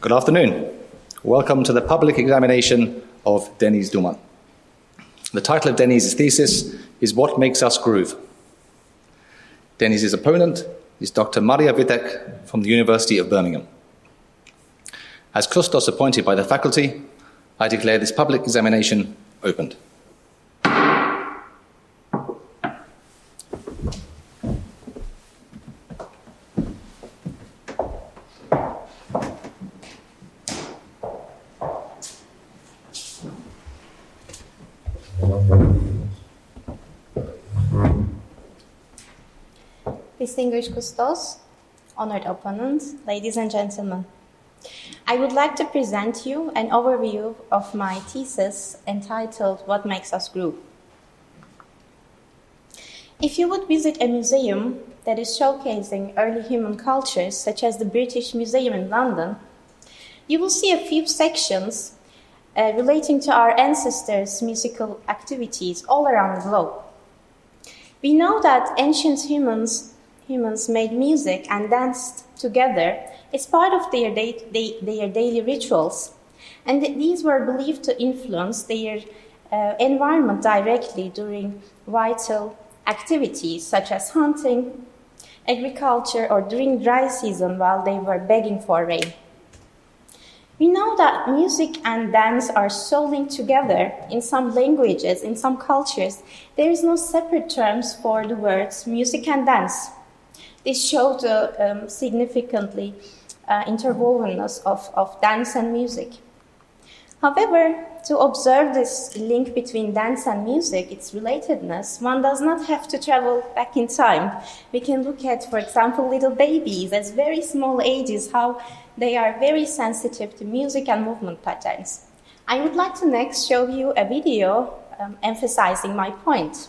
Good afternoon. Welcome to the public examination of Deniz Duman. The title of Deniz's thesis is What Makes Us Groove? Deniz's opponent is Dr. Maria Vitek from the University of Birmingham. As Kustos appointed by the faculty, I declare this public examination opened. Distinguished Kustos, honored opponents, ladies and gentlemen. I would like to present you an overview of my thesis entitled What Makes Us Groove. If you would visit a museum that is showcasing early human cultures, such as the British Museum in London, you will see a few sections relating to our ancestors' musical activities all around the globe. We know that ancient humans made music and danced together as part of their daily rituals, and these were believed to influence their environment directly during vital activities such as hunting, agriculture, or during dry season while they were begging for rain. We know that music and dance are so linked together. In some languages, in some cultures, there is no separate terms for the words music and dance. This showed the significantly interwovenness of dance and music. However, to observe this link between dance and music, its relatedness, one does not have to travel back in time. We can look at, for example, little babies at very small ages, how they are very sensitive to music and movement patterns. I would like to next show you a video emphasizing my point.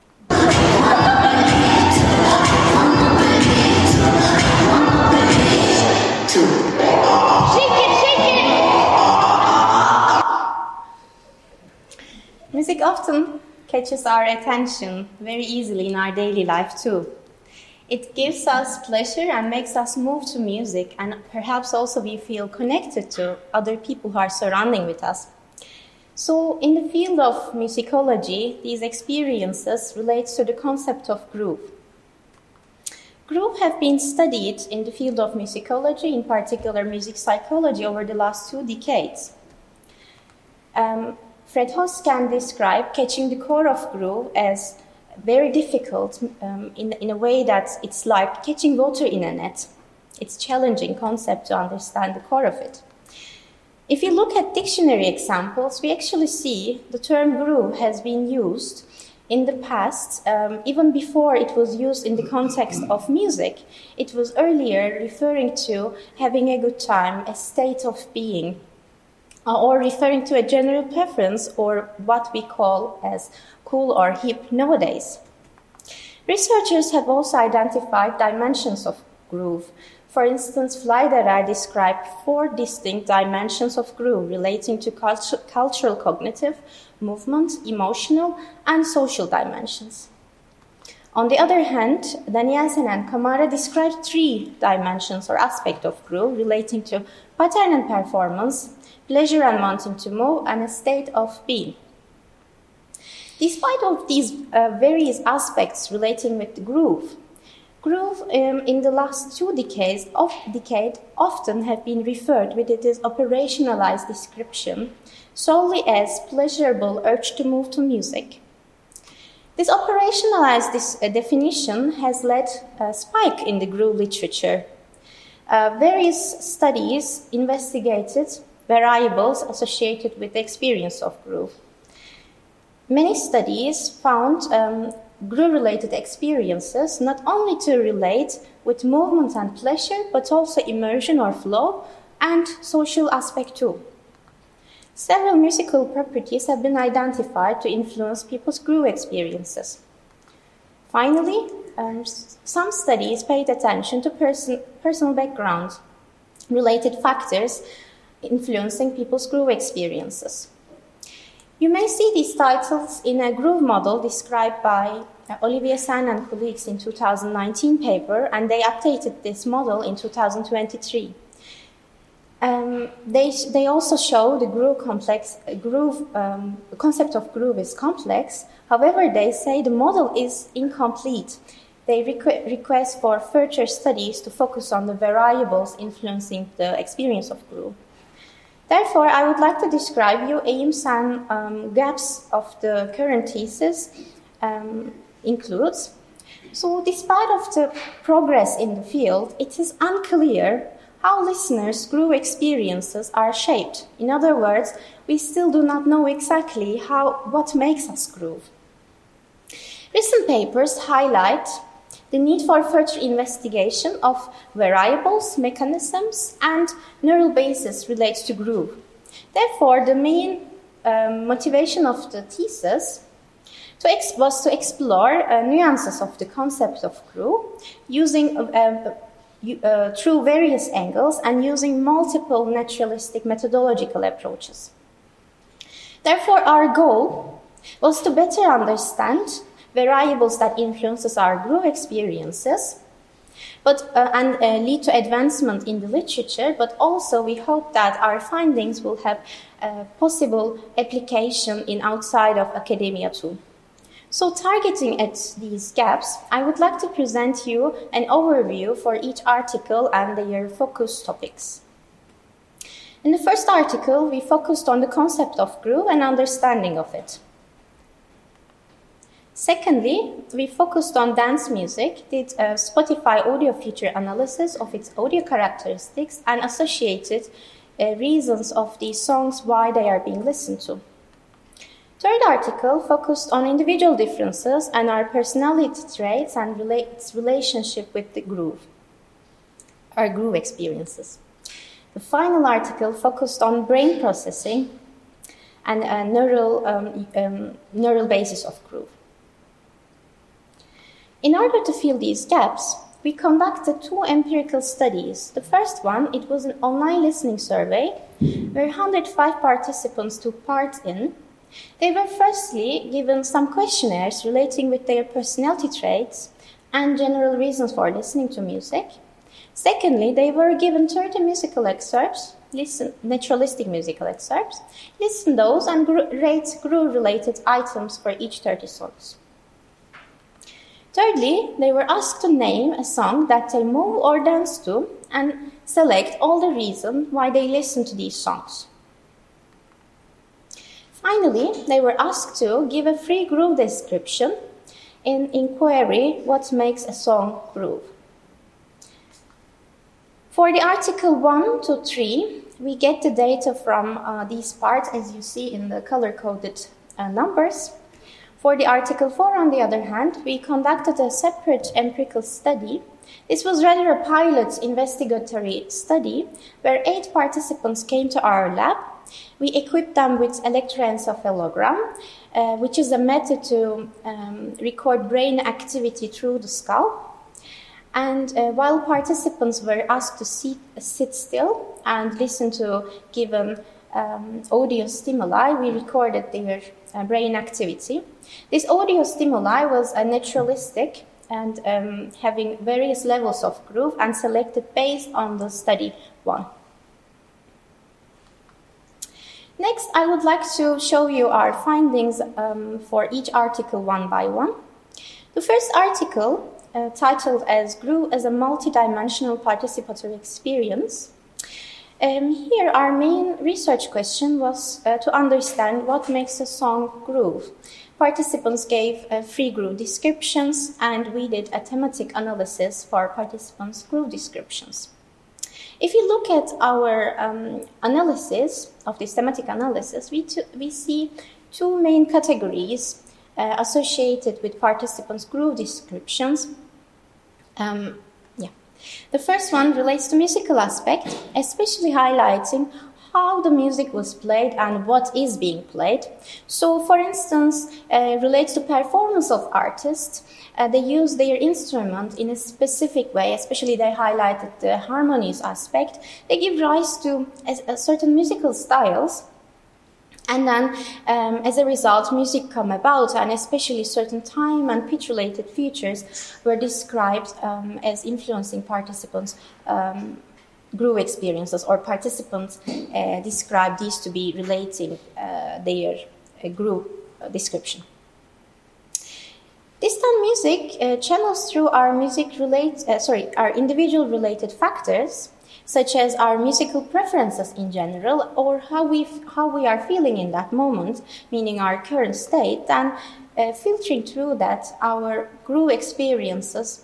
Music often catches our attention very easily in our daily life too. It gives us pleasure and makes us move to music, and perhaps also we feel connected to other people who are surrounding with us. So in the field of musicology, these experiences relate to the concept of groove. Groove have been studied in the field of musicology, in particular music psychology, over the last 2 decades. Fred Hoskan described catching the core of groove as very difficult in a way that it's like catching water in a net. It's a challenging concept to understand the core of it. If you look at dictionary examples, we actually see the term groove has been used in the past, even before it was used in the context of music. It was earlier referring to having a good time, a state of being, or referring to a general preference, or what we call as cool or hip nowadays. Researchers have also identified dimensions of groove. For instance, Fleiderer described 4 distinct dimensions of groove relating to cultural, cognitive, movement, emotional, and social dimensions. On the other hand, Danielsen and Kamara described 3 dimensions or aspects of groove relating to pattern and performance, pleasure and wanting to move, and a state of being. Despite of these various aspects relating with the groove in the last 2 decades often have been referred with it as operationalized description solely as pleasurable urge to move to music. This operationalized definition has led a spike in the groove literature. Various studies investigated variables associated with the experience of groove. Many studies found groove-related experiences not only to relate with movement and pleasure, but also immersion or flow and social aspect too. Several musical properties have been identified to influence people's groove experiences. Finally, some studies paid attention to personal background related factors influencing people's groove experiences. You may see these titles in a groove model described by Olivier San and colleagues in 2019 paper, and they updated this model in 2023. They also show the concept of groove is complex. However, they say the model is incomplete. They request for further studies to focus on the variables influencing the experience of groove. Therefore, I would like to describe you aims and gaps of the current thesis includes. So, despite of the progress in the field, it is unclear how listeners' groove experiences are shaped. In other words, we still do not know exactly what makes us groove. Recent papers highlight the need for further investigation of variables, mechanisms, and neural bases related to groove. Therefore, the main motivation of the thesis was to explore nuances of the concept of groove using through various angles and using multiple naturalistic methodological approaches. Therefore, our goal was to better understand variables that influences our groove experiences, and lead to advancement in the literature, but also we hope that our findings will have possible application in outside of academia too. So targeting at these gaps, I would like to present you an overview for each article and their focus topics. In the first article, we focused on the concept of groove and understanding of it. Secondly, we focused on dance music, did a Spotify audio feature analysis of its audio characteristics and associated reasons of these songs, why they are being listened to. Third article focused on individual differences and our personality traits and its relationship with the groove, our groove experiences. The final article focused on brain processing and neural basis of groove. In order to fill these gaps, we conducted 2 empirical studies. The first one, it was an online listening survey where 105 participants took part in. They were firstly given some questionnaires relating with their personality traits and general reasons for listening to music. Secondly, they were given 30 musical excerpts, naturalistic musical excerpts, listen those and rate groove-related items for each 30 songs. Thirdly, they were asked to name a song that they move or dance to and select all the reasons why they listen to these songs. Finally, they were asked to give a free groove description in inquiry what makes a song groove. For the article 1 to 3, we get the data from these parts as you see in the color-coded numbers. For the article 4, on the other hand, we conducted a separate empirical study. This was rather a pilot investigatory study where 8 participants came to our lab. We equipped them with electroencephalogram, which is a method to record brain activity through the skull. And while participants were asked to sit still and listen to given audio stimuli, we recorded their brain activity. This audio stimuli was naturalistic and having various levels of groove and selected based on the study 1. Next, I would like to show you our findings for each article one by one. The first article, titled as Groove as a Multidimensional Participatory Experience. Here our main research question was to understand what makes a song groove. Participants gave free groove descriptions and we did a thematic analysis for participants' groove descriptions. If you look at our analysis of this thematic analysis, we see 2 main categories associated with participants' groove descriptions. The first one relates to musical aspect, especially highlighting how the music was played and what is being played. So, for instance, relates to performance of artists. They use their instrument in a specific way, especially they highlighted the harmonies aspect. They give rise to certain musical styles. And then, as a result, music come about, and especially certain time and pitch-related features were described as influencing participants' groove experiences, or participants describe these to be relating their groove description. This time music channels through our our individual related factors, such as our musical preferences in general, or how we are feeling in that moment, meaning our current state, and filtering through that our groove experiences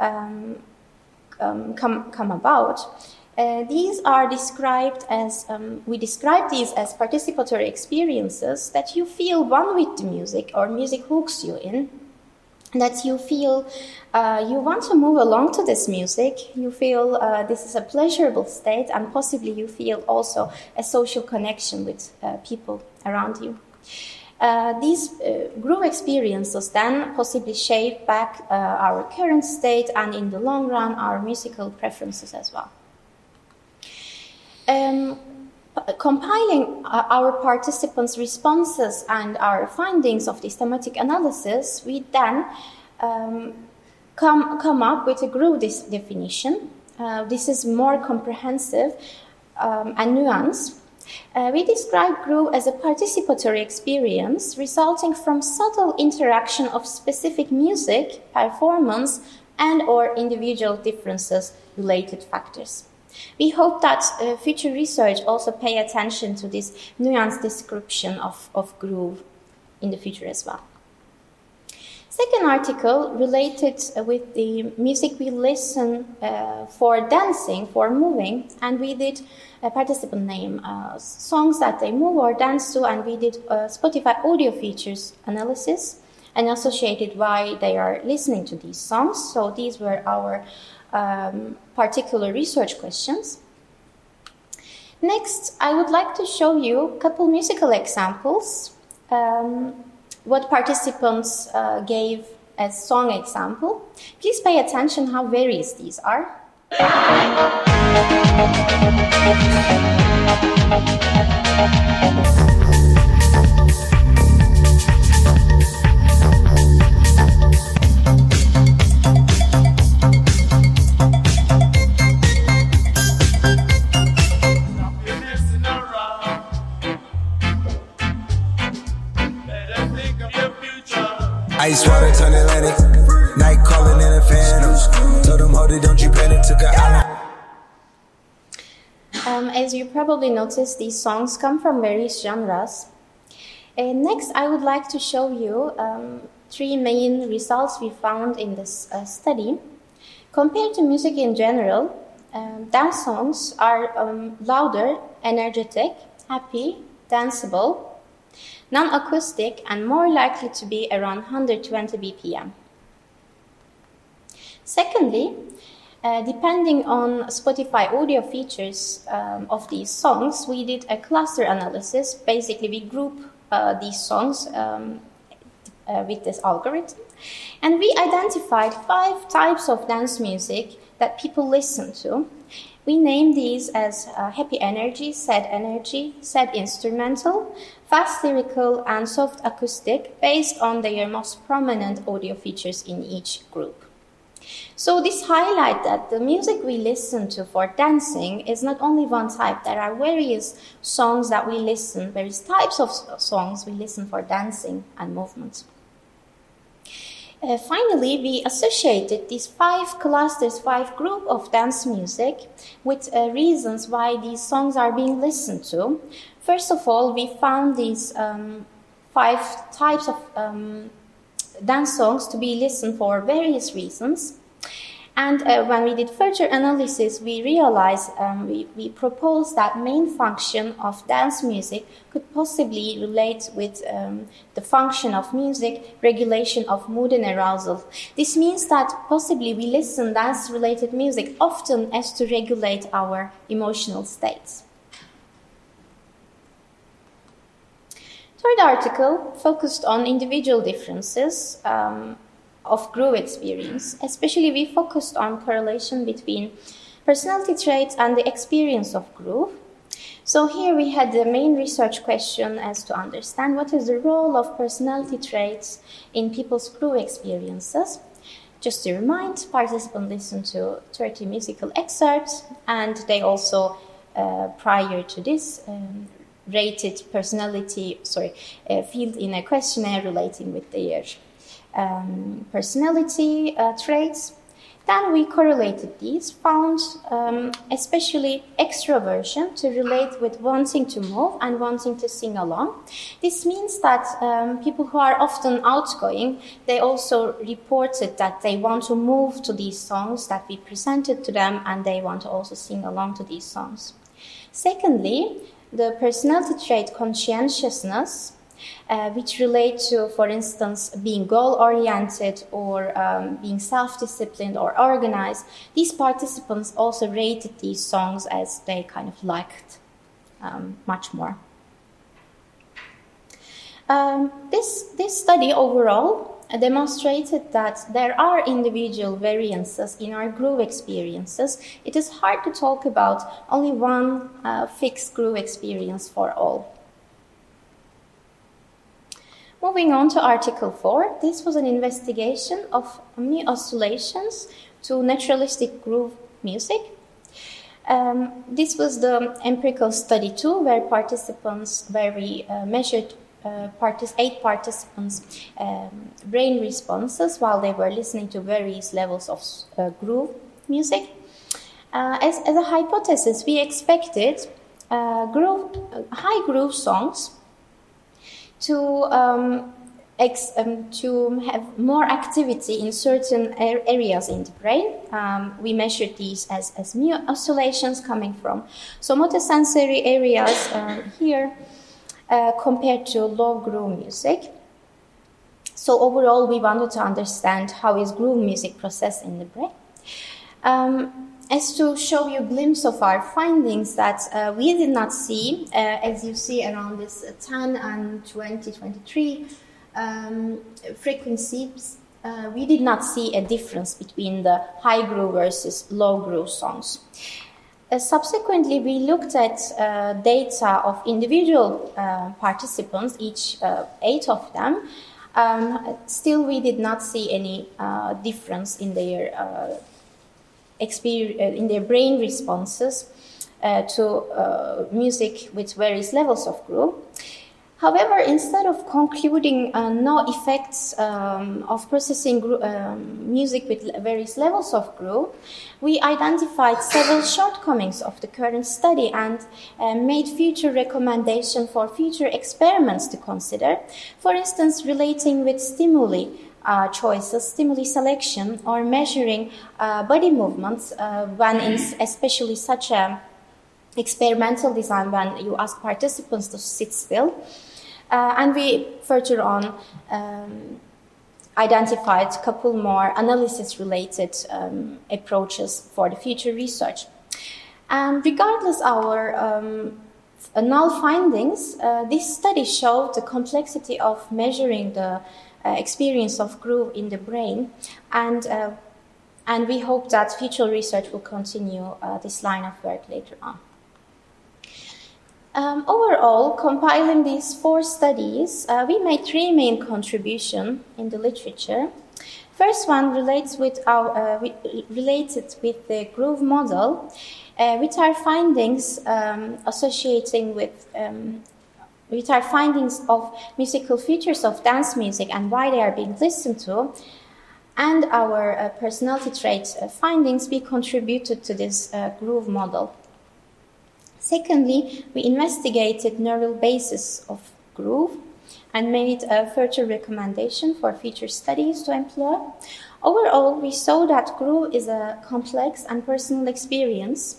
come about. These are described as, we describe these as participatory experiences that you feel one with the music, or music hooks you in, that you feel you want to move along to this music, you feel this is a pleasurable state, and possibly you feel also a social connection with people around you. These groove experiences then possibly shape back our current state, and in the long run our musical preferences as well. Compiling our participants' responses and our findings of this thematic analysis, we then come up with a groove definition. This is more comprehensive and nuanced. We describe groove as a participatory experience resulting from subtle interaction of specific music, performance, and/or individual differences related factors. We hope that future research also pay attention to this nuanced description of groove in the future as well. Second article related with the music we listen for dancing, for moving, and we did a participant name songs that they move or dance to, and we did Spotify audio features analysis and associated why they are listening to these songs. So these were our particular research questions. Next, I would like to show you a couple musical examples, what participants gave as song example. Please pay attention how various these are. Ice water turn Atlantic, night calling in a phantom. Told them, hold it, don't you panic, took an island. As you probably noticed, these songs come from various genres. Next, I would like to show you three main results we found in this study. Compared to music in general, dance songs are louder, energetic, happy, danceable, non-acoustic, and more likely to be around 120 BPM. Secondly, depending on Spotify audio features of these songs, we did a cluster analysis. Basically, we group these songs with this algorithm, and we identified 5 types of dance music that people listen to. We name these as happy energy, sad instrumental, fast lyrical, and soft acoustic, based on their most prominent audio features in each group. So this highlights that the music we listen to for dancing is not only one type. There are various songs that we listen, various types of songs we listen for dancing and movement. Finally, we associated these 5 clusters, 5 groups of dance music with reasons why these songs are being listened to. First of all, we found these 5 types of dance songs to be listened for various reasons. And when we did further analysis, we realized, we proposed that main function of dance music could possibly relate with the function of music, regulation of mood and arousal. This means that possibly we listen dance-related music often as to regulate our emotional states. Third article focused on individual differences of groove experience. Especially, we focused on correlation between personality traits and the experience of groove. So here we had the main research question as to understand what is the role of personality traits in people's groove experiences. Just to remind, participants listened to 30 musical excerpts, and they also, prior to this, rated filled in a questionnaire relating with their personality traits. Then we correlated these, found especially extroversion to relate with wanting to move and wanting to sing along. This means that people who are often outgoing, they also reported that they want to move to these songs that we presented to them, and they want to also sing along to these songs. Secondly, the personality trait conscientiousness, which relate to, for instance, being goal-oriented or being self-disciplined or organized. These participants also rated these songs as they kind of liked much more. This study overall demonstrated that there are individual variances in our groove experiences. It is hard to talk about only one fixed groove experience for all. Moving on to Article 4, this was an investigation of oscillations to naturalistic groove music. This was the empirical study 2, where we measured 8 participants' brain responses while they were listening to various levels of groove music. As a hypothesis, we expected high groove songs to have more activity in certain areas in the brain. We measured these as mu oscillations coming from somatosensory areas here compared to low groove music. So overall, we wanted to understand how is groove music processed in the brain. As to show you a glimpse of our findings that we did not see, as you see around this 10 and 20, 23 frequencies, we did not see a difference between the high groove versus low groove songs. Subsequently, we looked at data of individual participants, each 8 of them. Still, we did not see any difference in their in their brain responses to music with various levels of groove. However, instead of concluding no effects of processing music with various levels of groove, we identified several shortcomings of the current study and made future recommendations for future experiments to consider. For instance, relating with stimuli choices, stimuli selection, or measuring body movements when in especially such a experimental design when you ask participants to sit still. And we further on identified a couple more analysis-related approaches for the future research. Regardless our null findings, this study showed the complexity of measuring the experience of groove in the brain, and we hope that future research will continue this line of work later on. Overall, compiling these 4 studies, we made 3 main contributions in the literature. First one related with the groove model, with our findings with our findings of musical features of dance music and why they are being listened to, and our personality traits findings, we contributed to this groove model. Secondly, we investigated neural basis of groove and made a further recommendation for future studies to employ. Overall, we saw that groove is a complex and personal experience.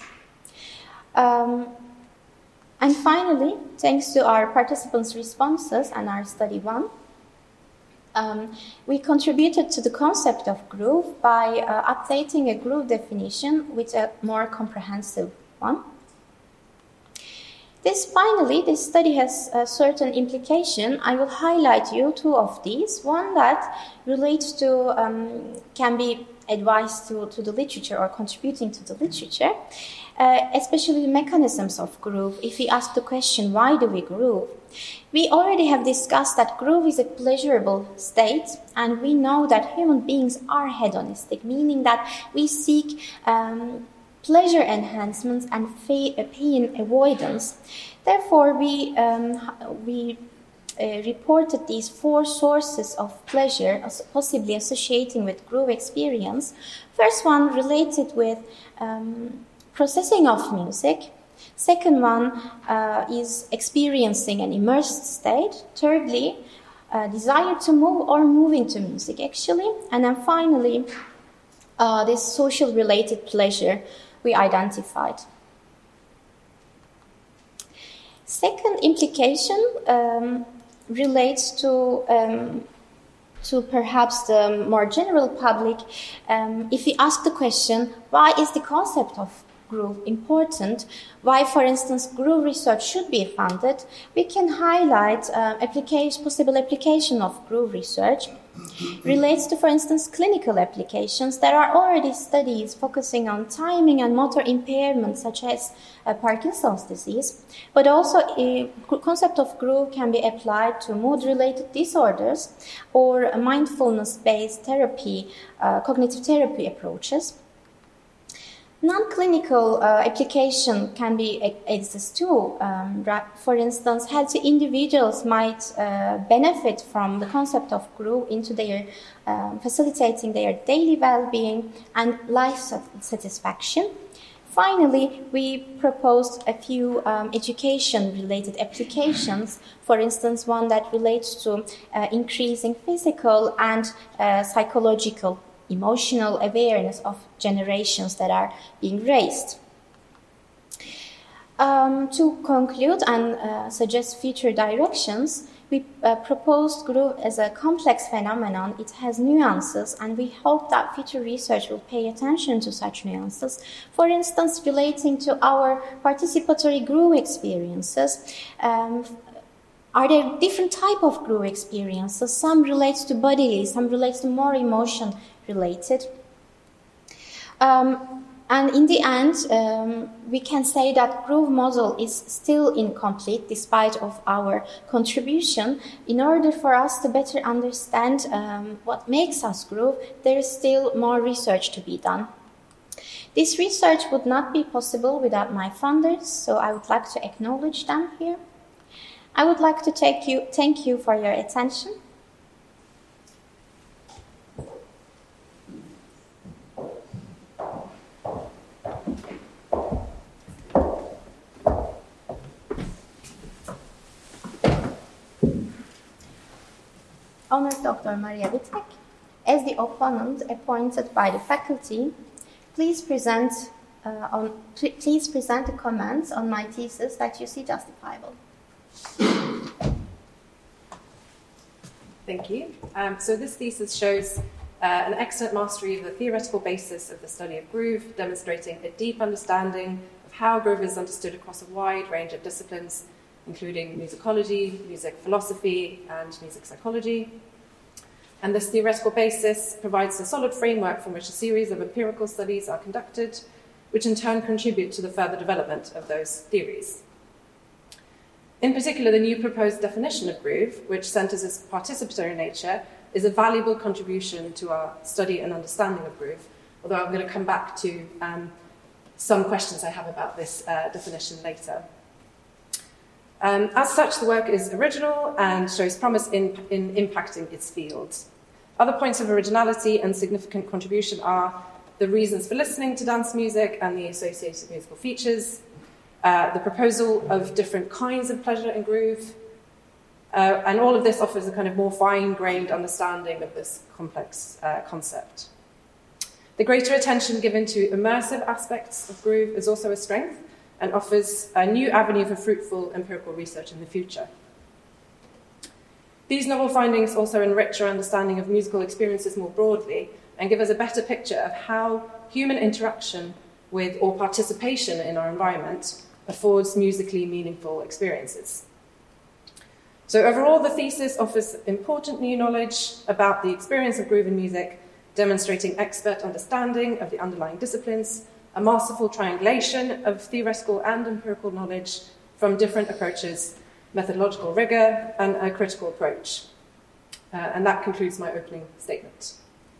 And finally, thanks to our participants' responses and our study 1, we contributed to the concept of groove by updating a groove definition with a more comprehensive one. This study has a certain implication. I will highlight you 2 of these. One that relates to, can be advice to the literature or contributing to the literature. especially the mechanisms of groove. If we ask the question, why do we groove? We already have discussed that groove is a pleasurable state, and we know that human beings are hedonistic, meaning that we seek pleasure enhancements and pain avoidance. Therefore, we reported these 4 sources of pleasure possibly associating with groove experience. First one related with processing of music. Second one is experiencing an immersed state. Thirdly, desire to move or moving to music actually. And then finally, this social related pleasure we identified. Second implication relates to perhaps the more general public. If we ask the question, why is the concept of groove important? Why, for instance, groove research should be funded? We can highlight possible application of groove research. Relates to, for instance, clinical applications. There are already studies focusing on timing and motor impairment, such as Parkinson's disease. But also, a concept of groove can be applied to mood-related disorders or mindfulness-based therapy, cognitive therapy approaches. Non-clinical application can exist too. For instance, healthy individuals might benefit from the concept of groove into their facilitating their daily well-being and life satisfaction. Finally, we proposed a few education-related applications. For instance, one that relates to increasing physical and psychological emotional awareness of generations that are being raised. To conclude and suggest future directions, we proposed groove as a complex phenomenon. It has nuances, and we hope that future research will pay attention to such nuances. For instance, relating to our participatory groove experiences, are there different type of groove experiences? Some relates to bodily, some relates to more emotion related. And in the end, we can say that groove model is still incomplete despite of our contribution. In order for us to better understand what makes us groove, there is still more research to be done. This research would not be possible without my funders, so I would like to acknowledge them here. I would like to thank you for your attention. Honored Dr. Maria Wittek, as the opponent appointed by the faculty, please present the comments on my thesis that you see justifiable. Thank you. So this thesis shows an excellent mastery of the theoretical basis of the study of groove, demonstrating a deep understanding of how groove is understood across a wide range of disciplines, including musicology, music philosophy, and music psychology. And this theoretical basis provides a solid framework from which a series of empirical studies are conducted, which in turn contribute to the further development of those theories. In particular, the new proposed definition of groove, which centres its participatory nature, is a valuable contribution to our study and understanding of groove, although I'm going to come back to some questions I have about this definition later. As such, the work is original and shows promise in impacting its field. Other points of originality and significant contribution are the reasons for listening to dance music and the associated musical features, the proposal of different kinds of pleasure and groove, and all of this offers a kind of more fine-grained understanding of this complex concept. The greater attention given to immersive aspects of groove is also a strength and offers a new avenue for fruitful empirical research in the future. These novel findings also enrich our understanding of musical experiences more broadly and give us a better picture of how human interaction with or participation in our environment affords musically meaningful experiences. So overall, the thesis offers important new knowledge about the experience of groove in music, demonstrating expert understanding of the underlying disciplines, a masterful triangulation of theoretical and empirical knowledge from different approaches, methodological rigor, and a critical approach. And that concludes my opening statement.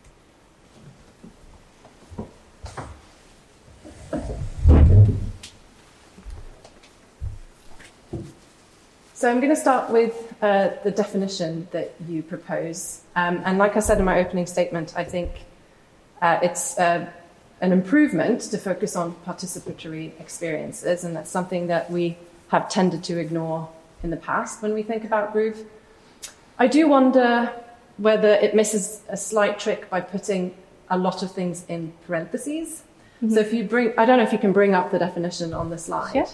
So I'm going to start with the definition that you propose. And like I said in my opening statement, I think it's an improvement to focus on participatory experiences, and that's something that we have tended to ignore in the past when we think about groove. I do wonder whether it misses a slight trick by putting a lot of things in parentheses. Mm-hmm. So if you I don't know if you can bring up the definition on the slide. Sure.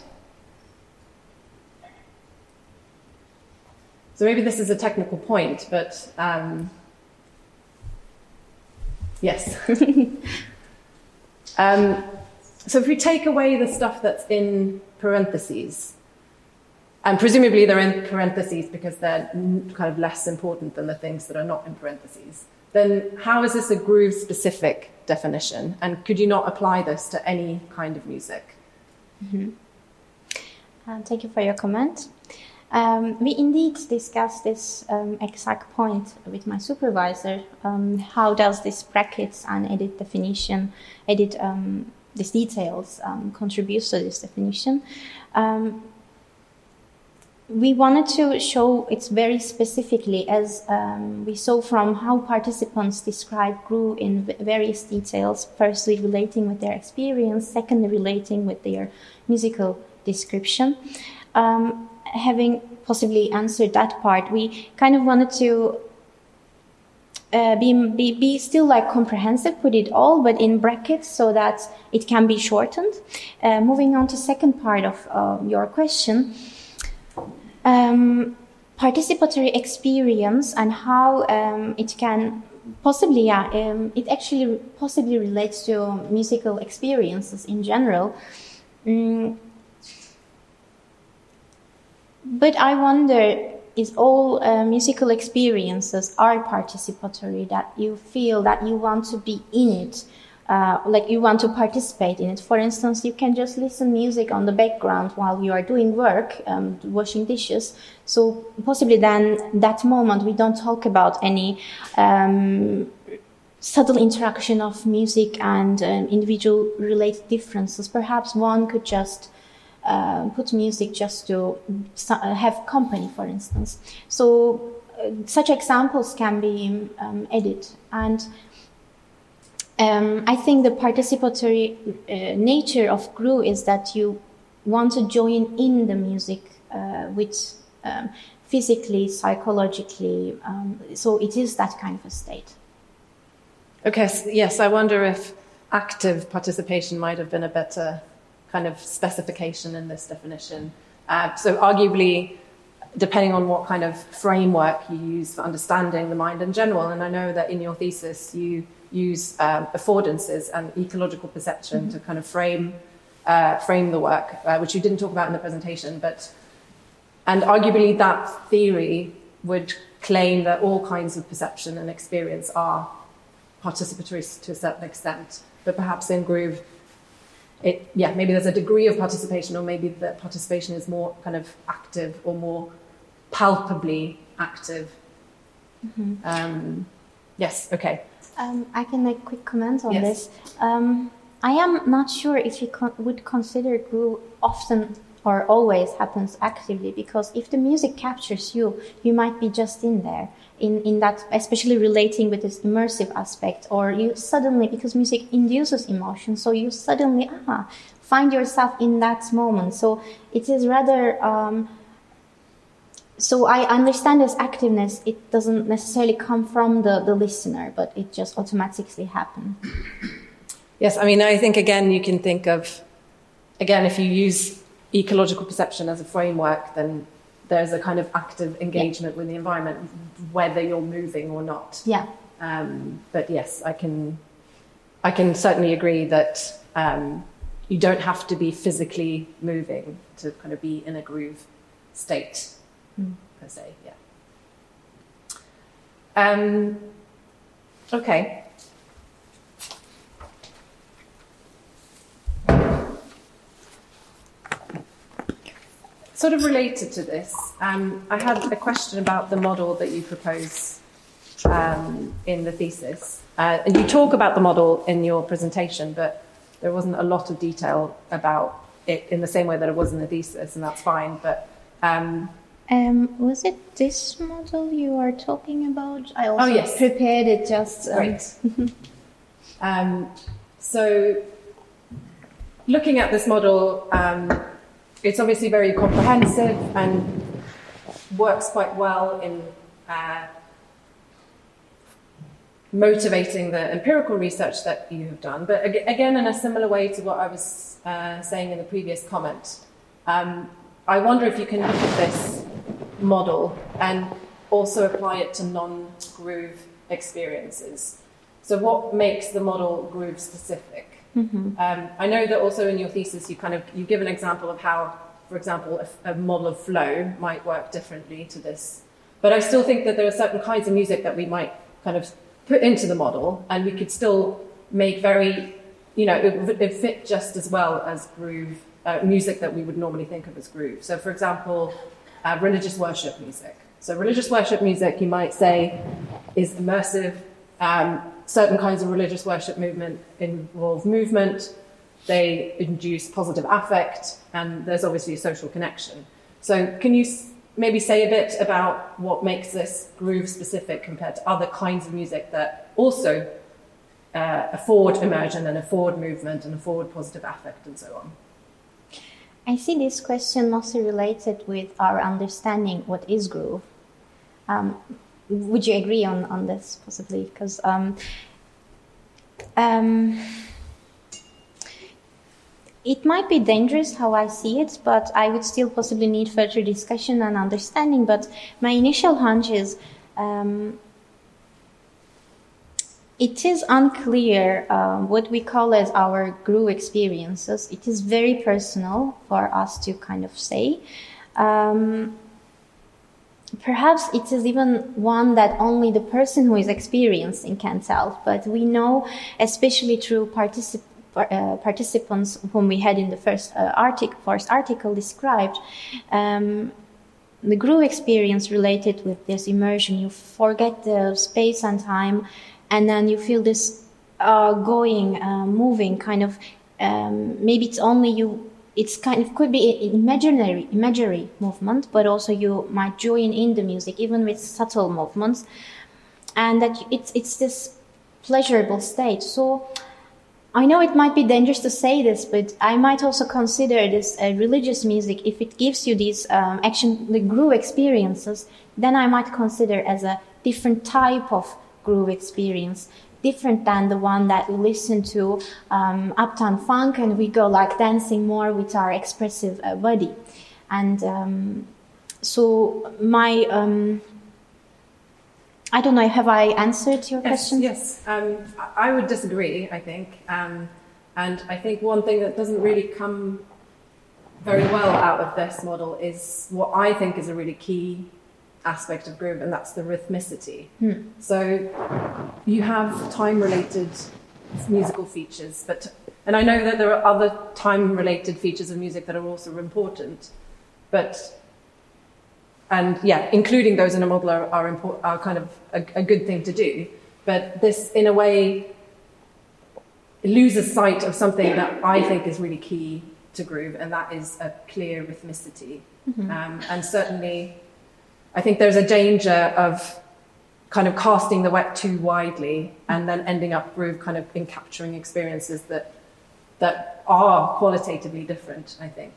So maybe this is a technical point, but yes. So if we take away the stuff that's in parentheses, and presumably they're in parentheses because they're kind of less important than the things that are not in parentheses, then how is this a groove-specific definition? And could you not apply this to any kind of music? Mm-hmm. Thank you for your comment. We indeed discussed this exact point with my supervisor. How does this brackets and edit definition, these details contribute to this definition? We wanted to show it very specifically, as we saw from how participants describe groove in various details, firstly relating with their experience, secondly relating with their musical description. Having possibly answered that part, we kind of wanted to be still like comprehensive, put it all, but in brackets so that it can be shortened. Moving on to second part of your question, participatory experience and how it can possibly, it actually possibly relates to musical experiences in general. But I wonder, is all musical experiences are participatory, that you feel that you want to be in it, like you want to participate in it? For instance, you can just listen music on the background while you are doing work, washing dishes. So possibly then that moment we don't talk about any subtle interaction of music and individual related differences. Perhaps one could just put music just to have company, for instance. So such examples can be added. And I think the participatory nature of groove is that you want to join in the music with physically, psychologically. So it is that kind of a state. Okay, so yes, I wonder if active participation might have been a better kind of specification in this definition. So arguably, depending on what kind of framework you use for understanding the mind in general, and I know that in your thesis you use affordances and ecological perception to kind of frame the work, which you didn't talk about in the presentation, and arguably that theory would claim that all kinds of perception and experience are participatory to a certain extent, but perhaps in groove, maybe there's a degree of participation, or maybe the participation is more kind of active or more palpably active. Yes, okay. I can make a quick comment on Yes. this. I am not sure if you would consider groove often or always happens actively, because if the music captures you, you might be just in there, in that, especially relating with this immersive aspect, or you suddenly, because music induces emotion, so you suddenly find yourself in that moment. So it is rather, so I understand as activeness, it doesn't necessarily come from the listener, but it just automatically happens. Yes, I mean, I think, again, you can think of, again, if you use ecological perception as a framework, then there's a kind of active engagement with the environment, whether you're moving or not. Yeah. But yes, I can certainly agree that you don't have to be physically moving to kind of be in a groove state, per se, yeah. Sort of related to this, I had a question about the model that you propose in the thesis. And you talk about the model in your presentation, but there wasn't a lot of detail about it in the same way that it was in the thesis, and that's fine. But was it this model you are talking about? I also yes. prepared it just. Great. So, looking at this model, it's obviously very comprehensive and works quite well in motivating the empirical research that you have done. But again, in a similar way to what I was saying in the previous comment, I wonder if you can look at this model and also apply it to non-groove experiences. So what makes the model groove specific? Mm-hmm. I know that also in your thesis you give an example of how, for example, a model of flow might work differently to this. But I still think that there are certain kinds of music that we might kind of put into the model, and we could still make very, it fit just as well as groove music that we would normally think of as groove. So, for example, religious worship music. So religious worship music, you might say, is immersive. Certain kinds of religious worship movement involve movement. They induce positive affect, and there's obviously a social connection. So can you maybe say a bit about what makes this groove specific compared to other kinds of music that also afford immersion and afford movement and afford positive affect and so on? I see this question mostly related with our understanding what is groove. Would you agree on this possibly? Because it might be dangerous how I see it, but I would still possibly need further discussion and understanding. But my initial hunch is it is unclear what we call as our groove experiences. It is very personal for us to kind of say. Perhaps it is even one that only the person who is experiencing can tell. But we know, especially through participants whom we had in the first article described, the groove experience related with this immersion. You forget the space and time, and then you feel this moving kind of. Maybe it's only you. It's kind of could be an imaginary movement, but also you might join in the music, even with subtle movements, and that it's this pleasurable state. So I know it might be dangerous to say this, but I might also consider this religious music. If it gives you these the groove experiences, then I might consider as a different type of groove experience, different than the one that we listen to Uptown Funk and we go like dancing more with our expressive body. And so my, I don't know, have I answered your question? Yes. I would disagree, I think. And I think one thing that doesn't really come very well out of this model is what I think is a really key aspect of groove, and that's the rhythmicity. So you have time-related musical features, and I know that there are other time-related features of music that are also important, including those in a model are kind of a good thing to do. But this, in a way, loses sight of something that I think is really key to groove, and that is a clear rhythmicity. Mm-hmm. And certainly, I think there's a danger of kind of casting the net too widely and then ending up groove kind of in capturing experiences that are qualitatively different, I think.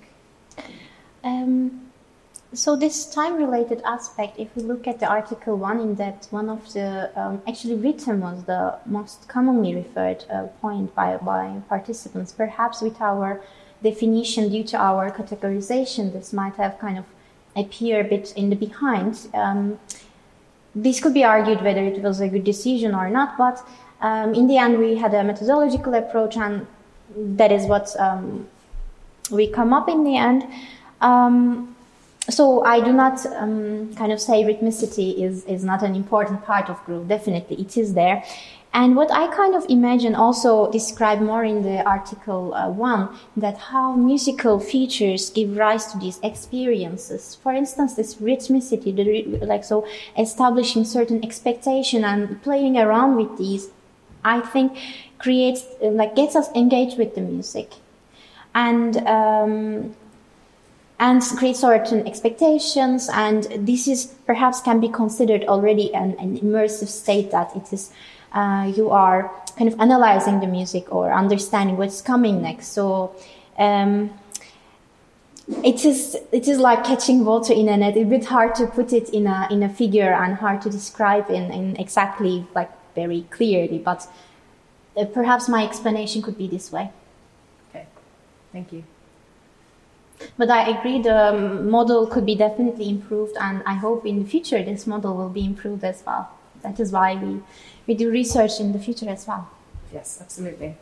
So this time-related aspect, if we look at the Article 1 in that, one of the, actually rhythm was the most commonly referred point by participants. Perhaps with our definition, due to our categorization, this might have kind of appear a bit in the behind. This could be argued whether it was a good decision or not, but in the end we had a methodological approach, and that is what we come up in the end. So I do not kind of say rhythmicity is not an important part of groove. Definitely, it is there. And what I kind of imagine also describe more in the article 1, that how musical features give rise to these experiences. For instance, this rhythmicity, so establishing certain expectation and playing around with these, I think creates, gets us engaged with the music. And create certain expectations, and this is perhaps can be considered already an immersive state, that it is you are kind of analyzing the music or understanding what's coming next. So it is like catching water in a net. It's a bit hard to put it in a figure and hard to describe in exactly very clearly, but perhaps my explanation could be this way. Okay, thank you. But I agree the model could be definitely improved, and I hope in the future this model will be improved as well. That is why we do research in the future as well. Yes, absolutely.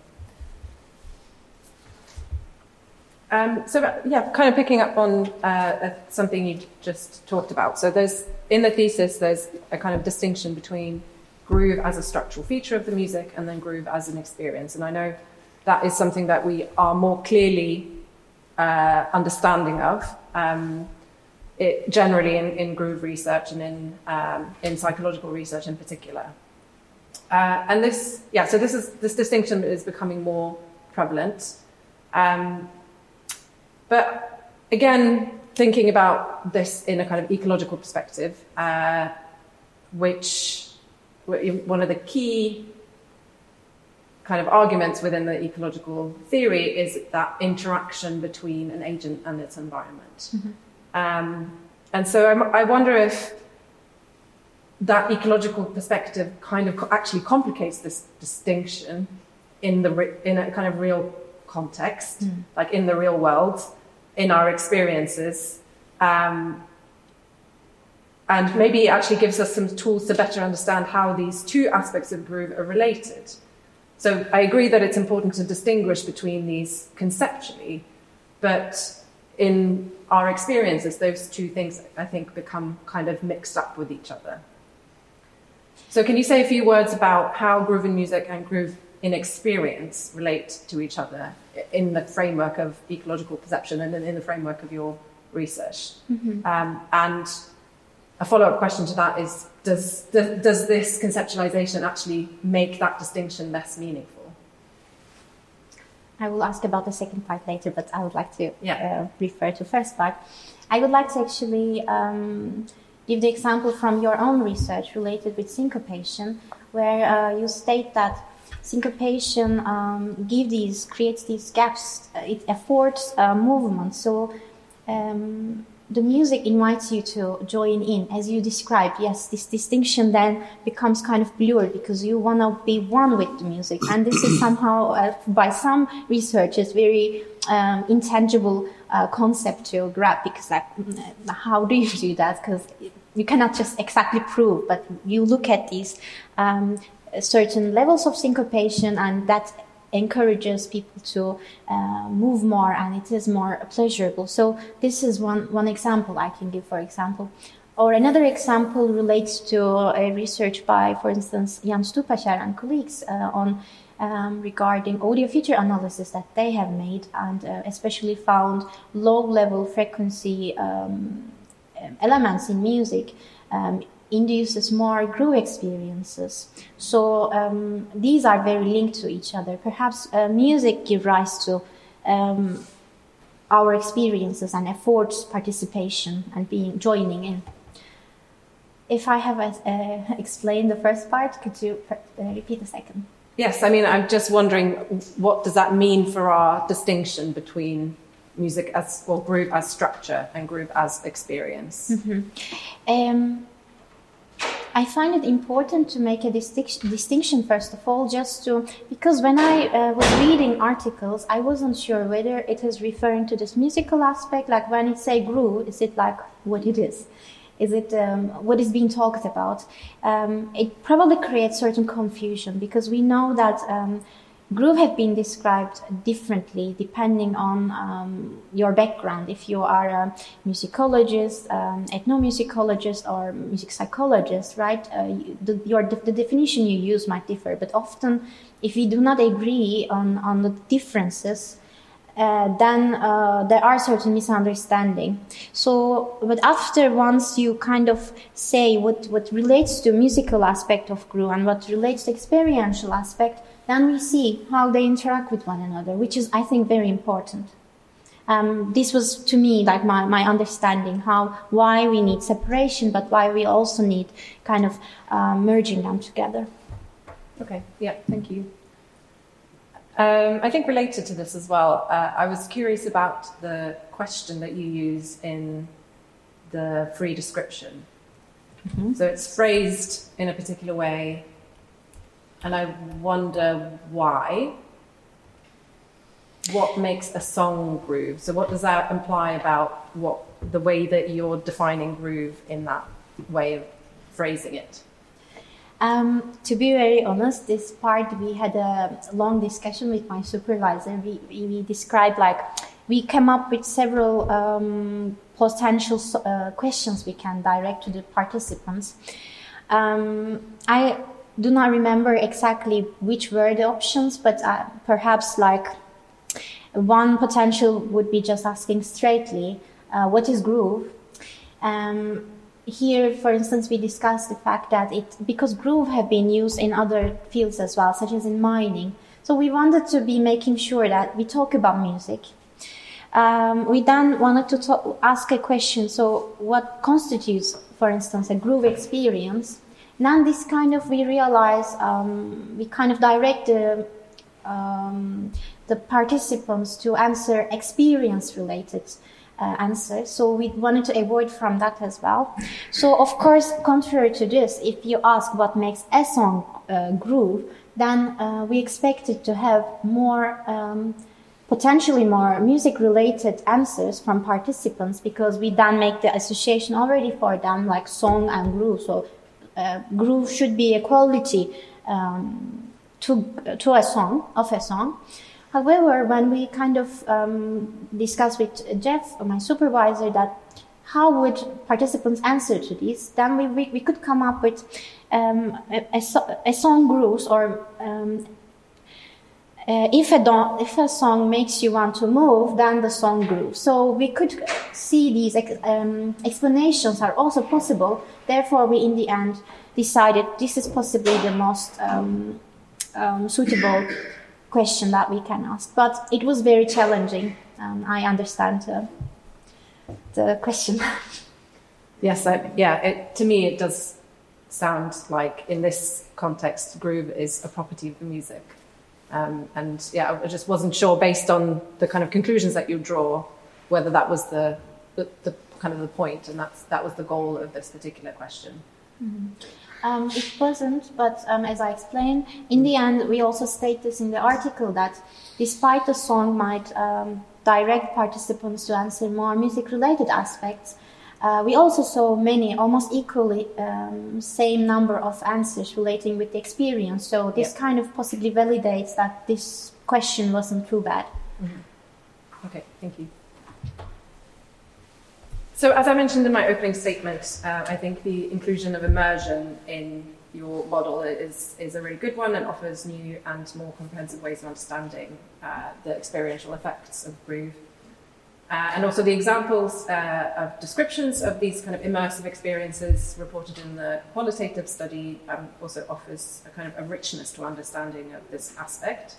Kind of picking up on something you just talked about. So in the thesis, there's a kind of distinction between groove as a structural feature of the music and then groove as an experience. And I know that is something that we are more clearly understanding of, generally in groove research and in psychological research in particular. And this distinction is becoming more prevalent. But again, thinking about this in a kind of ecological perspective, which one of the key kind of arguments within the ecological theory is that interaction between an agent and its environment. Mm-hmm. And so I wonder if that ecological perspective kind of actually complicates this distinction in a kind of real context, like in the real world, in our experiences, and maybe it actually gives us some tools to better understand how these two aspects of groove are related. So I agree that it's important to distinguish between these conceptually, but in our experiences, those two things, I think, become kind of mixed up with each other. So can you say a few words about how groove in music and groove in experience relate to each other in the framework of ecological perception and in the framework of your research? Mm-hmm. And a follow-up question to that is, does this conceptualization actually make that distinction less meaningful? I will ask about the second part later, but I would like to refer to the first part. I would like to actually give the example from your own research related with syncopation, where you state that syncopation creates these gaps. It affords movement. So the music invites you to join in, as you described. Yes, this distinction then becomes kind of blurred because you want to be one with the music. And this is somehow, by some researchers, very intangible concept to grab, because how do you do that? Because you cannot just exactly prove, but you look at these certain levels of syncopation, and that encourages people to move more, and it is more pleasurable. So this is one example I can give, for example. Or another example relates to a research by, for instance, Jan Stupacher and colleagues regarding audio feature analysis that they have made, and especially found low-level frequency elements in music induces more groove experiences. So these are very linked to each other. Perhaps music gives rise to our experiences and affords participation and joining in. If I have explained the first part, could you repeat the second? Yes, I mean, I'm just wondering, what does that mean for our distinction between music groove as structure and groove as experience? Mm-hmm. I find it important to make a distinction, first of all, because when I was reading articles, I wasn't sure whether it is referring to this musical aspect, like when it say groove, is it like what it is? Is it what is being talked about? It probably creates certain confusion, because we know that groove have been described differently depending on your background. If you are a musicologist, ethnomusicologist, or music psychologist, right? The definition you use might differ, but often if we do not agree on the differences, then there are certain misunderstandings. So, but after once you kind of say what relates to musical aspect of groove and what relates to experiential aspect, then we see how they interact with one another, which is, I think, very important. This was, to me, like my understanding why we need separation, but why we also need kind of merging them together. Okay, yeah, thank you. I think related to this as well, I was curious about the question that you use in the free description. Mm-hmm. So it's phrased in a particular way, and I wonder why. What makes a song groove? So what does that imply about the way that you're defining groove in that way of phrasing it? To be very honest, this part we had a long discussion with my supervisor. We described, we came up with several potential questions we can direct to the participants. I do not remember exactly which were the options, but perhaps one potential would be just asking straightly, what is groove? Here, for instance, we discussed the fact that because groove have been used in other fields as well, such as in mining. So we wanted to be making sure that we talk about music. We then wanted to ask a question. So what constitutes, for instance, a groove experience? And then this kind of, we realize, we kind of direct the participants to answer experience-related answers. So we wanted to avoid from that as well. So of course, contrary to this, if you ask what makes a song groove, then we expected to have potentially more music-related answers from participants, because we then make the association already for them like song and groove. So groove should be a quality to a song, of a song. However, when we kind of discussed with Jeff, my supervisor, that how would participants answer to this, then we could come up with a song grooves, or if a song makes you want to move, then the song grooves. So we could see these explanations are also possible. Therefore, we in the end decided this is possibly the most suitable question that we can ask, but it was very challenging. I understand the question. Yes, to me it does sound like in this context, groove is a property of the music, and I just wasn't sure, based on the kind of conclusions that you draw, whether that was the kind of the point, and that was the goal of this particular question. Mm-hmm. It wasn't, but as I explained, in the end, we also state this in the article that despite the song might direct participants to answer more music-related aspects, we also saw many, almost equally, same number of answers relating with the experience. So this kind of possibly validates that this question wasn't too bad. Mm-hmm. Okay, thank you. So, as I mentioned in my opening statement, I think the inclusion of immersion in your model is a really good one, and offers new and more comprehensive ways of understanding the experiential effects of groove. And also the examples of descriptions of these kind of immersive experiences reported in the qualitative study also offers a kind of a richness to understanding of this aspect.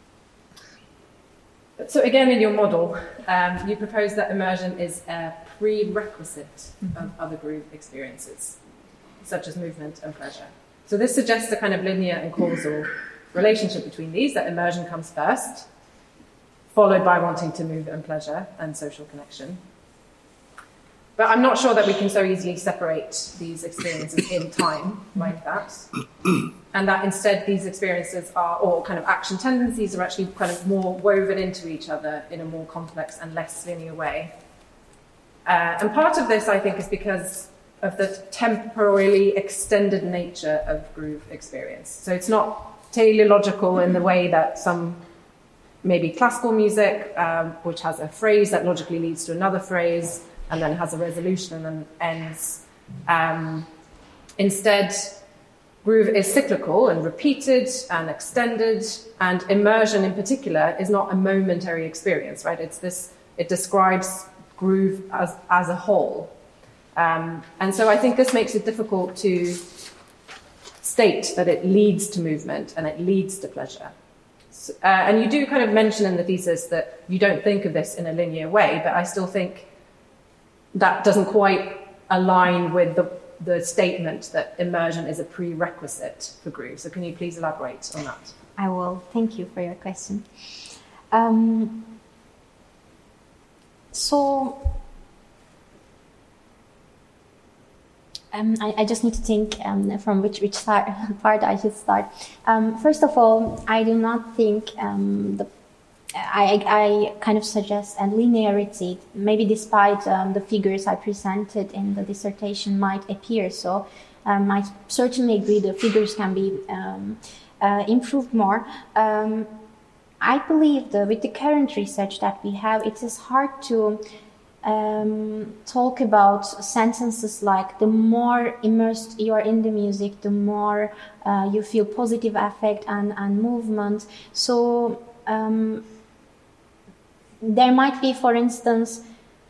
So again, in your model, you propose that immersion is a prerequisite of other groove experiences, such as movement and pleasure. So this suggests a kind of linear and causal relationship between these, that immersion comes first, followed by wanting to move and pleasure and social connection. But I'm not sure that we can so easily separate these experiences in time like that. And that instead these experiences are, or kind of action tendencies, are actually kind of more woven into each other in a more complex and less linear way. And part of this, I think, is because of the temporally extended nature of groove experience. So it's not teleological in the way that some maybe classical music, which has a phrase that logically leads to another phrase, and then has a resolution and then ends. Instead, groove is cyclical and repeated and extended, and immersion in particular is not a momentary experience, right? It describes groove as a whole. And so I think this makes it difficult to state that it leads to movement and it leads to pleasure. And you do kind of mention in the thesis that you don't think of this in a linear way, but I still think that doesn't quite align with the statement that immersion is a prerequisite for groove. So can you please elaborate on that? I will. Thank you for your question. I just need to think from which part I should start. First of all, I do not think I kind of suggest a linearity, maybe despite the figures I presented in the dissertation might appear so. I certainly agree the figures can be improved more. I believe with the current research that we have, it is hard to talk about sentences like the more immersed you are in the music, the more you feel positive affect and movement. So there might be, for instance,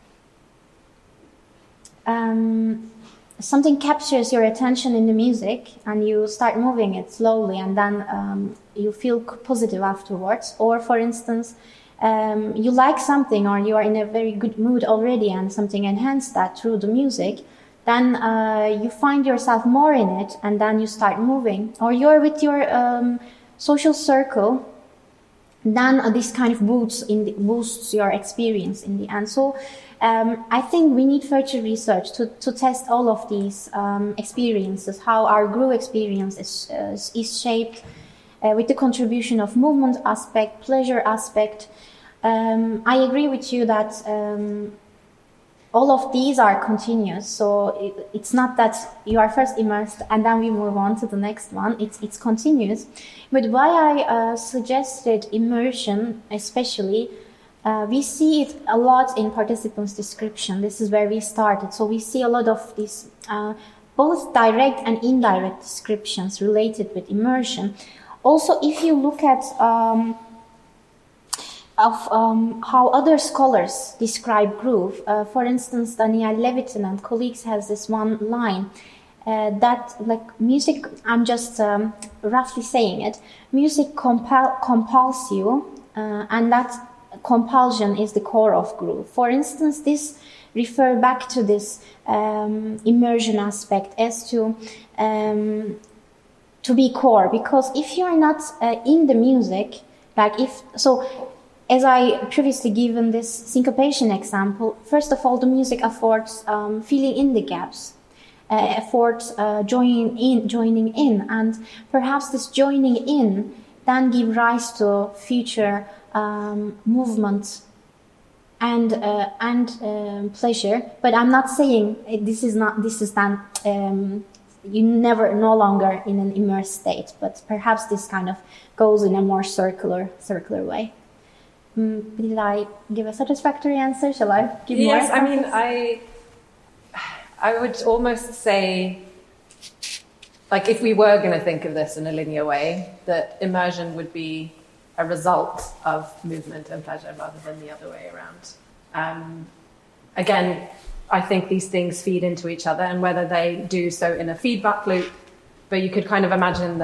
something captures your attention in the music and you start moving it slowly and then you feel positive afterwards. Or, for instance, you like something or you are in a very good mood already and something enhanced that through the music, then you find yourself more in it and then you start moving. Or you're with your social circle, then this kind of boosts your experience in the end. So I think we need further research to test all of these experiences, how our groove experience is shaped with the contribution of movement aspect, pleasure aspect. I agree with you that all of these are continuous, so it's not that you are first immersed and then we move on to the next one. It's continuous. But why I suggested immersion especially, we see it a lot in participants' description. This is where we started. So we see a lot of these both direct and indirect descriptions related with immersion. Also, if you look at how other scholars describe groove, for instance, Daniel Levitin and colleagues has this one line that, like, music, I'm just roughly saying it, music compels you, and that compulsion is the core of groove. For instance, this refer back to this immersion aspect as to be core, because if you are not in the music, as I previously given this syncopation example, first of all, the music affords filling in the gaps, affords joining in, and perhaps this joining in then give rise to future movement and pleasure. But I'm not saying this is then you no longer in an immersed state, but perhaps this kind of goes in a more circular way. Did I give a satisfactory answer? Shall I give more? Yes, I mean, I would almost say, like, if we were going to think of this in a linear way, that immersion would be a result of movement and pleasure rather than the other way around. Again, I think these things feed into each other, and whether they do so in a feedback loop, but you could kind of imagine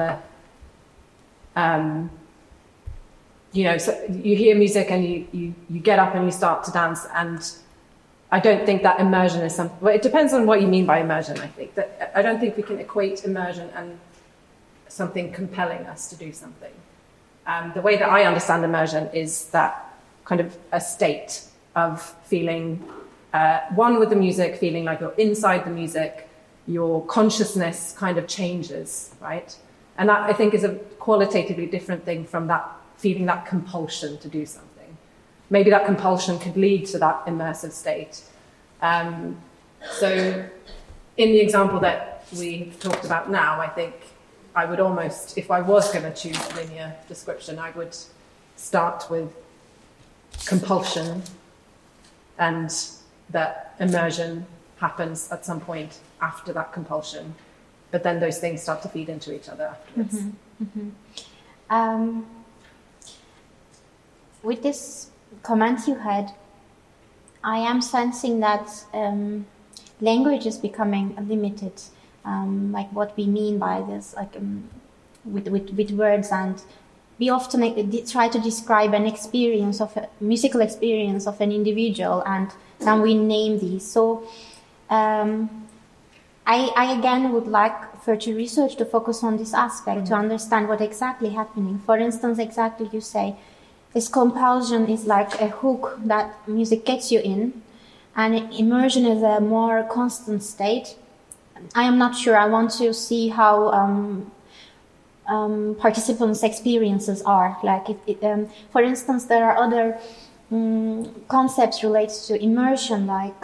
so you hear music and you get up and you start to dance, and I don't think that immersion is something. Well, it depends on what you mean by immersion. I think that I don't think we can equate immersion and something compelling us to do something. The way that I understand immersion is that kind of a state of feeling one with the music, feeling like you're inside the music, your consciousness kind of changes, right? And that, I think, is a qualitatively different thing from that feeling that compulsion to do something. Maybe that compulsion could lead to that immersive state. So in the example that we talked about now, I think I would almost, if I was going to choose a linear description, I would start with compulsion, and that immersion happens at some point after that compulsion. But then those things start to feed into each other afterwards. With this comment you had, I am sensing that language is becoming limited. Like what we mean by this, like with words, and we often try to describe an experience of a musical experience of an individual, and then we name these. So I again would like further research to focus on this aspect to understand what exactly happening. For instance, exactly you say, this compulsion is like a hook that music gets you in, and immersion is a more constant state. I am not sure. I want to see how participants' experiences are. Like, for instance, there are other concepts related to immersion, like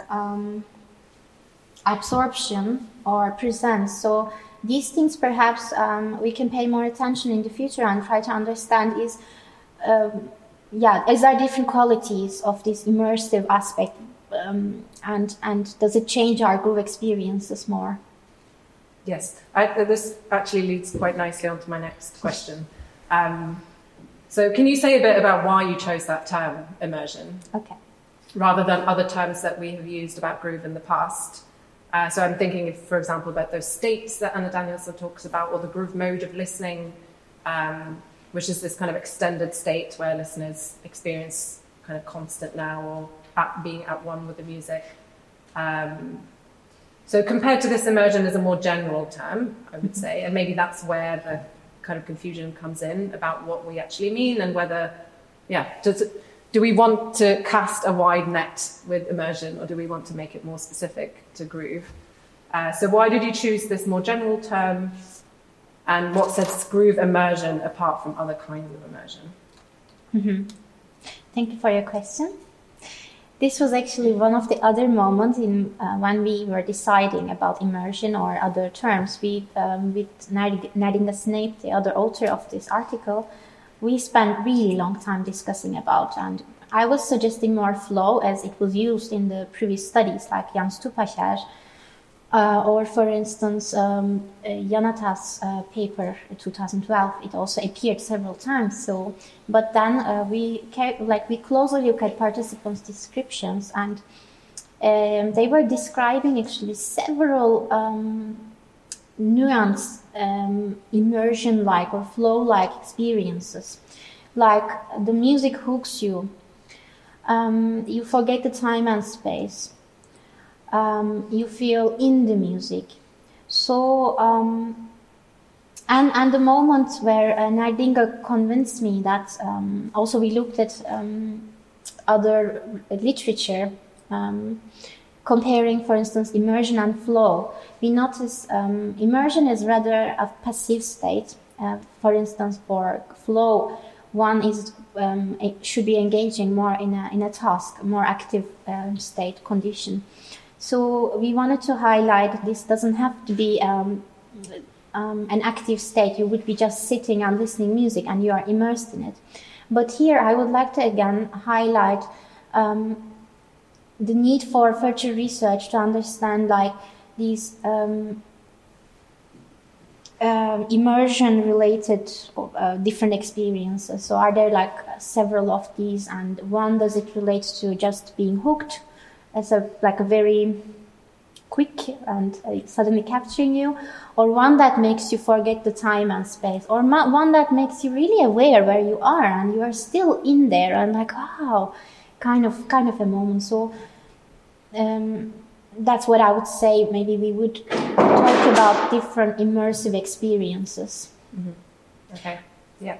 absorption or presence. So these things, perhaps, we can pay more attention in the future and try to understand is there different qualities of this immersive aspect, and does it change our groove experiences more? Yes, this actually leads quite nicely on to my next question. So can you say a bit about why you chose that term, immersion, rather than other terms that we have used about groove in the past? So I'm thinking, for example, about those states that Anna Danielsson talks about, or the groove mode of listening, which is this kind of extended state where listeners experience kind of constant now, or being at one with the music. So compared to this, immersion is a more general term, I would say, and maybe that's where the kind of confusion comes in about what we actually mean, and whether, do we want to cast a wide net with immersion, or do we want to make it more specific to groove? So why did you choose this more general term, and what sets groove immersion apart from other kinds of immersion? Thank you for your question. This was actually one of the other moments when we were deciding about immersion or other terms. We, with Nerdinga Snape, the other author of this article, we spent really long time discussing about, and I was suggesting more flow as it was used in the previous studies, like Jan Stupacher, or for instance, Janata's paper 2012. It also appeared several times. So, but then we closely look at participants' descriptions, and they were describing actually several nuanced immersion-like or flow-like experiences. Like the music hooks you. You forget the time and space. You feel in the music. So, and the moment where Nerdinga convinced me that, also we looked at other literature, comparing, for instance, immersion and flow. We notice immersion is rather a passive state. For instance, for flow, one is should be engaging more in a task, more active state condition. So we wanted to highlight this doesn't have to be an active state. You would be just sitting and listening music and you are immersed in it. But here I would like to again highlight the need for further research to understand like these immersion related different experiences. So are there like several of these, and one, does it relate to just being hooked as a very quick and suddenly capturing you, or one that makes you forget the time and space, or one that makes you really aware where you are and you are still in there and like, wow, kind of a moment. So that's what I would say. Maybe we would talk about different immersive experiences. Mm-hmm. Okay. Yeah.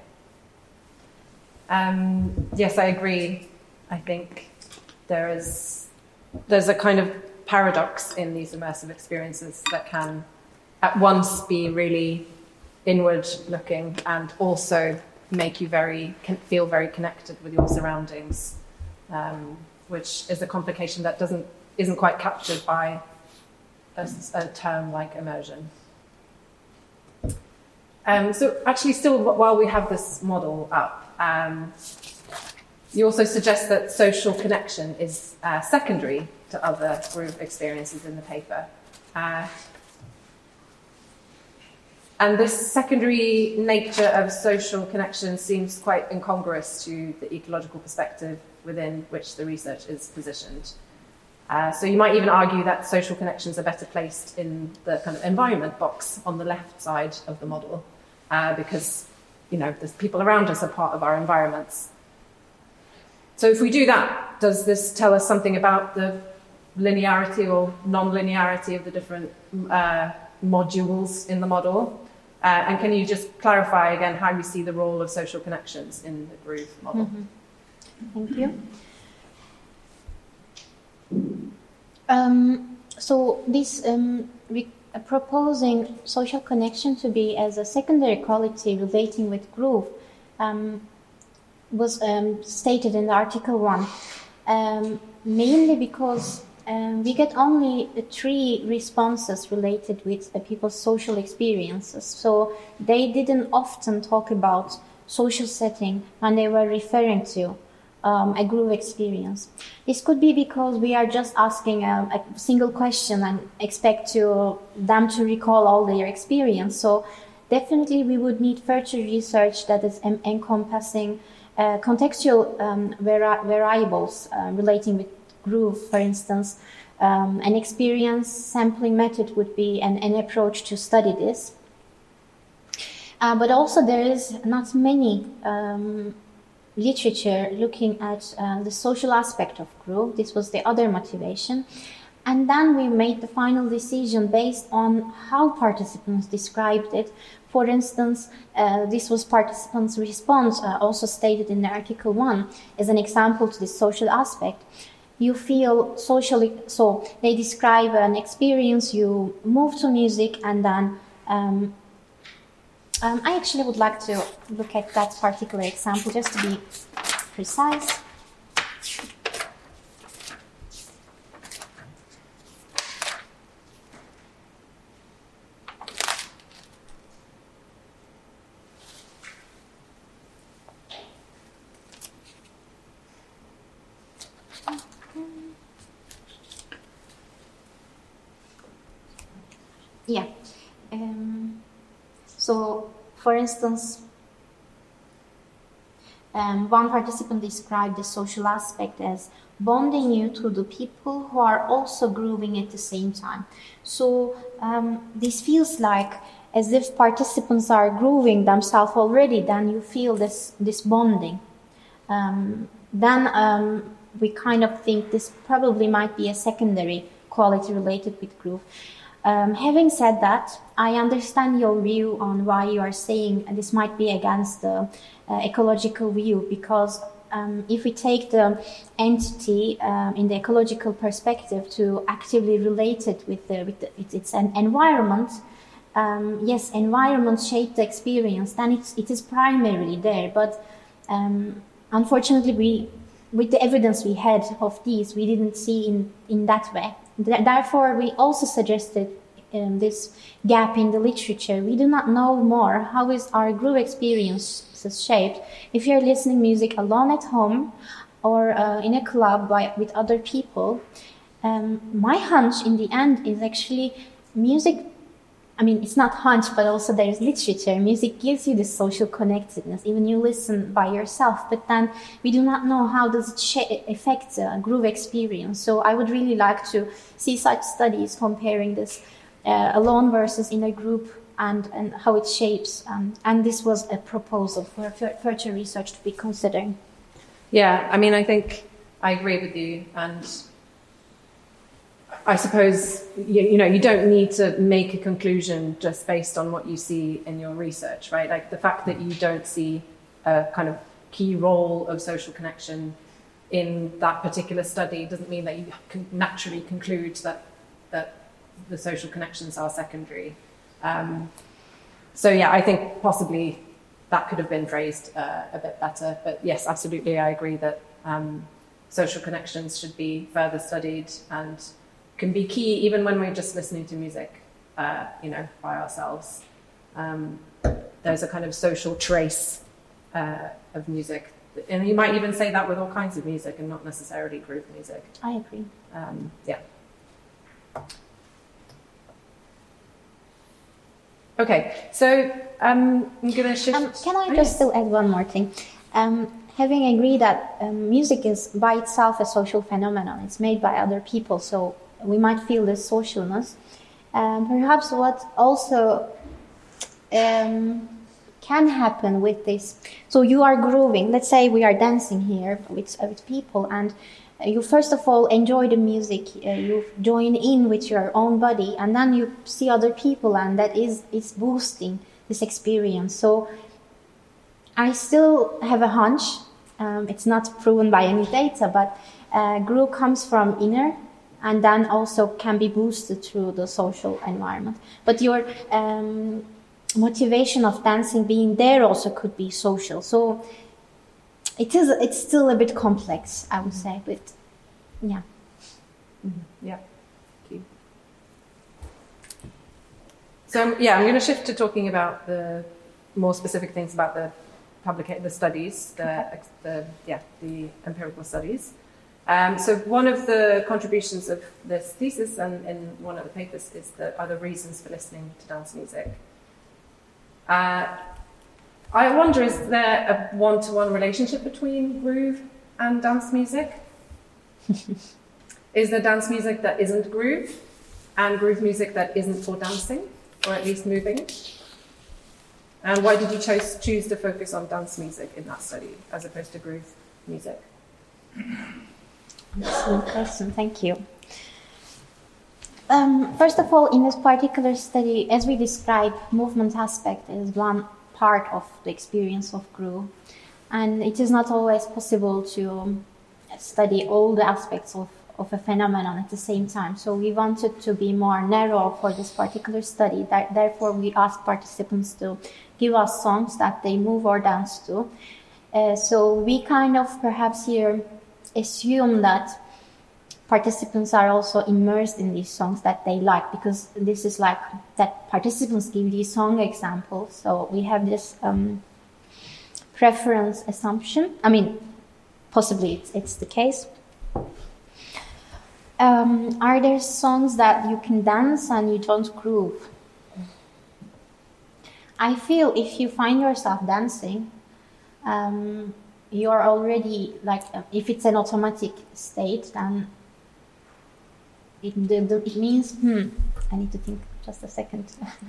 Yes, I agree. I think there's a kind of paradox in these immersive experiences that can at once be really inward looking and also make you feel very connected with your surroundings, which is a complication that isn't quite captured by a term like immersion. So actually, still, while we have this model up, you also suggest that social connection is secondary to other group experiences in the paper. And this secondary nature of social connection seems quite incongruous to the ecological perspective within which the research is positioned. So you might even argue that social connections are better placed in the kind of environment box on the left side of the model, because the people around us are part of our environments. So if we do that, does this tell us something about the linearity or non-linearity of the different modules in the model? And can you just clarify again how you see the role of social connections in the groove model? Mm-hmm. Thank you. So this proposing social connection to be as a secondary quality relating with groove was stated in the Article 1, mainly because we get only 3 responses related with people's social experiences. So they didn't often talk about social setting when they were referring to a groove experience. This could be because we are just asking a single question and expect them to recall all their experience. So definitely we would need further research that is encompassing contextual variables relating with groove, for instance. An experience sampling method would be an approach to study this. But also there is not many literature looking at the social aspect of groove. This was the other motivation. And then we made the final decision based on how participants described it. For instance, this was participants' response, also stated in the Article 1, as an example to the social aspect. You feel socially, so they describe an experience, you move to music, and then I actually would like to look at that particular example just to be precise. Yeah. So, for instance, one participant described the social aspect as bonding you to the people who are also grooving at the same time. So, this feels like as if participants are grooving themselves already, then you feel this bonding. Then we kind of think this probably might be a secondary quality related with groove. Having said that, I understand your view on why you are saying this might be against the ecological view, because if we take the entity in the ecological perspective to actively relate it with its environment, yes, environment shaped the experience, then it is primarily there. But unfortunately, with the evidence we had of these, we didn't see in that way. Therefore, we also suggested this gap in the literature. We do not know more how is our groove experiences shaped. If you're listening music alone at home or in a club with other people, my hunch in the end is actually music. I mean, it's not hunch, but also there's literature. Music gives you this social connectedness, even you listen by yourself, but then we do not know how does it affect the groove experience. So I would really like to see such studies comparing this alone versus in a group and how it shapes. And this was a proposal for further research to be considering. Yeah, I mean, I think I agree with you, and I suppose, you don't need to make a conclusion just based on what you see in your research, right? Like the fact that you don't see a kind of key role of social connection in that particular study doesn't mean that you can naturally conclude that the social connections are secondary. So yeah, I think possibly that could have been phrased a bit better. But yes, absolutely, I agree that social connections should be further studied and can be key even when we're just listening to music, by ourselves. there's a kind of social trace of music. And you might even say that with all kinds of music and not necessarily groove music. I agree. Yeah. Okay, so I'm going to shift... Can I just still add one more thing? Having agreed that music is by itself a social phenomenon, it's made by other people, so we might feel this socialness. Perhaps what also can happen with this, so you are grooving, let's say we are dancing here with people, and you first of all enjoy the music, you join in with your own body, and then you see other people, and that is boosting this experience. So I still have a hunch, it's not proven by any data, but groove comes from inner and then also can be boosted through the social environment. But your motivation of dancing being there also could be social. So it's still a bit complex, I would say, but yeah. Mm-hmm. Yeah. Thank you. So I'm going to shift to talking about the more specific things about the studies, the empirical studies. So one of the contributions of this thesis and in one of the papers are the reasons for listening to dance music. I wonder, is there a one-to-one relationship between groove and dance music? Is there dance music that isn't groove and groove music that isn't for dancing, or at least moving? And why did you choose to focus on dance music in that study as opposed to groove music? Excellent question, thank you. First of all, in this particular study, as we described, movement aspect is one part of the experience of groove. And it is not always possible to study all the aspects of a phenomenon at the same time. So we wanted to be more narrow for this particular study. Therefore, we asked participants to give us songs that they move or dance to. So we kind of perhaps here assume that participants are also immersed in these songs that they like, because this is like that participants give these song examples. So we have this preference assumption. I mean, possibly it's the case. Are there songs that you can dance and you don't groove? I feel if you find yourself dancing, you're already like, if it's an automatic state, then it means, I need to think just a second.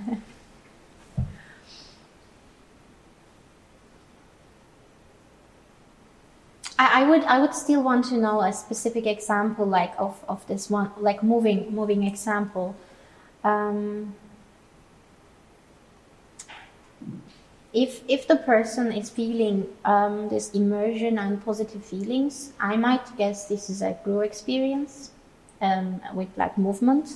I would still want to know a specific example, like of this one, like moving example. If the person is feeling this immersion and positive feelings, I might guess this is a groove experience with like movement.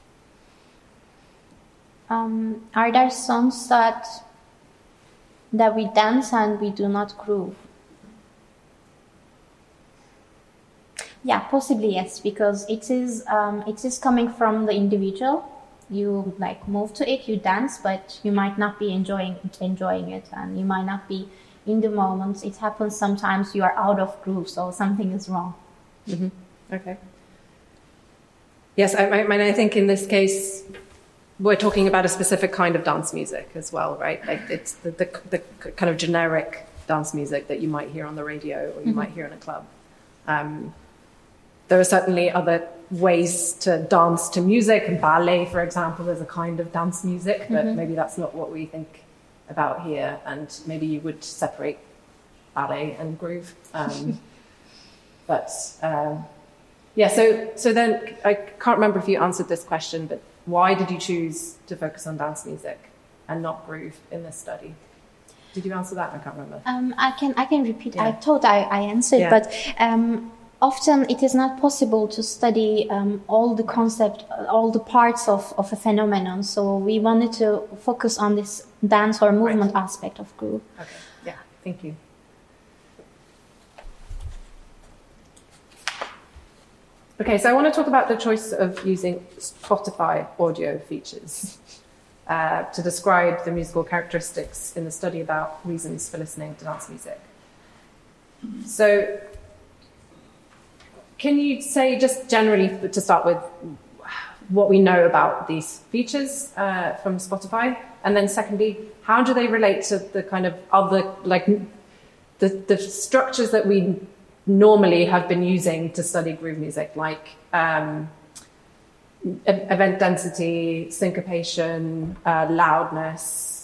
Are there songs that we dance and we do not groove? Yeah, possibly yes, because it is coming from the individual. You like move to it, you dance, but you might not be enjoying it, and you might not be in the moment. It happens sometimes you are out of groove, so something is wrong. Mm-hmm. Okay. Yes, I think in this case we're talking about a specific kind of dance music as well, right? Like it's the kind of generic dance music that you might hear on the radio or you might hear in a club. There are certainly other ways to dance to music, and ballet, for example, is a kind of dance music, but maybe that's not what we think about here, and maybe you would separate ballet and groove. So then I can't remember if you answered this question, but why did you choose to focus on dance music and not groove in this study? Did you answer that? I can't remember. I can repeat. Yeah. I thought I answered, but often it is not possible to study all the concept, all the parts of a phenomenon. So we wanted to focus on this dance or movement aspect of groove. Okay. Yeah. Thank you. Okay, so I want to talk about the choice of using Spotify audio features. to describe the musical characteristics in the study about reasons for listening to dance music. So, can you say just generally, to start with, what we know about these features from Spotify? And then secondly, how do they relate to the kind of other, like, the structures that we normally have been using to study groove music, like event density, syncopation, loudness,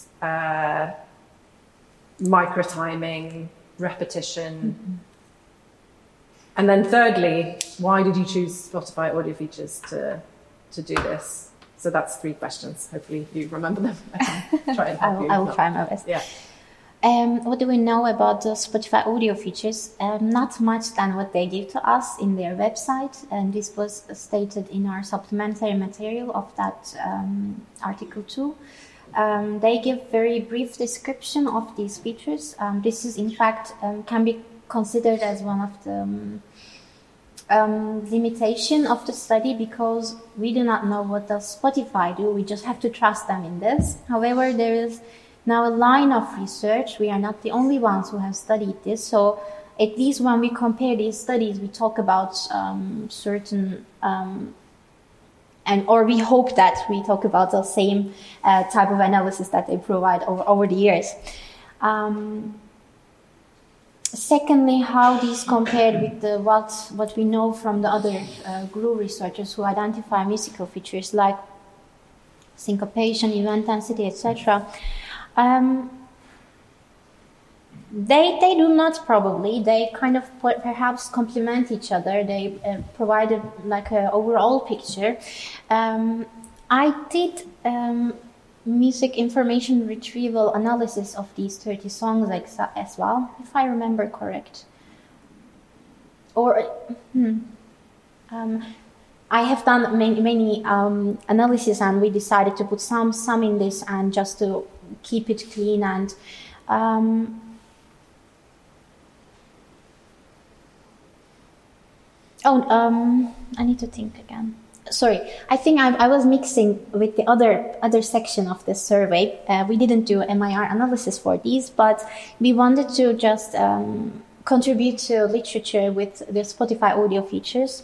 microtiming, repetition. Mm-hmm. And then thirdly, why did you choose Spotify audio features to do this? So that's 3 questions. Hopefully you remember them. I can try and help you. I will try my best. Yeah. What do we know about the Spotify audio features? Not much than what they give to us in their website, and this was stated in our supplementary material of that article 2. They give very brief description of these features. This is, in fact, can be considered as one of the limitation of the study, because we do not know what does Spotify do. We just have to trust them in this. However, there is now a line of research. We are not the only ones who have studied this. So at least when we compare these studies, we talk about certain, or we hope that we talk about the same type of analysis that they provide over the years. Secondly, how these compared with what we know from the other groove researchers who identify musical features like syncopation, event density, etc. They do not probably. They kind of perhaps complement each other. They provided like an overall picture. I did music information retrieval analysis of these 30 songs as well, if I remember correct. I have done many analysis, and we decided to put some in this, and just to keep it clean. And I need to think again. Sorry, I think I was mixing with the other section of this survey. We didn't do MIR analysis for these, but we wanted to just contribute to literature with the Spotify audio features.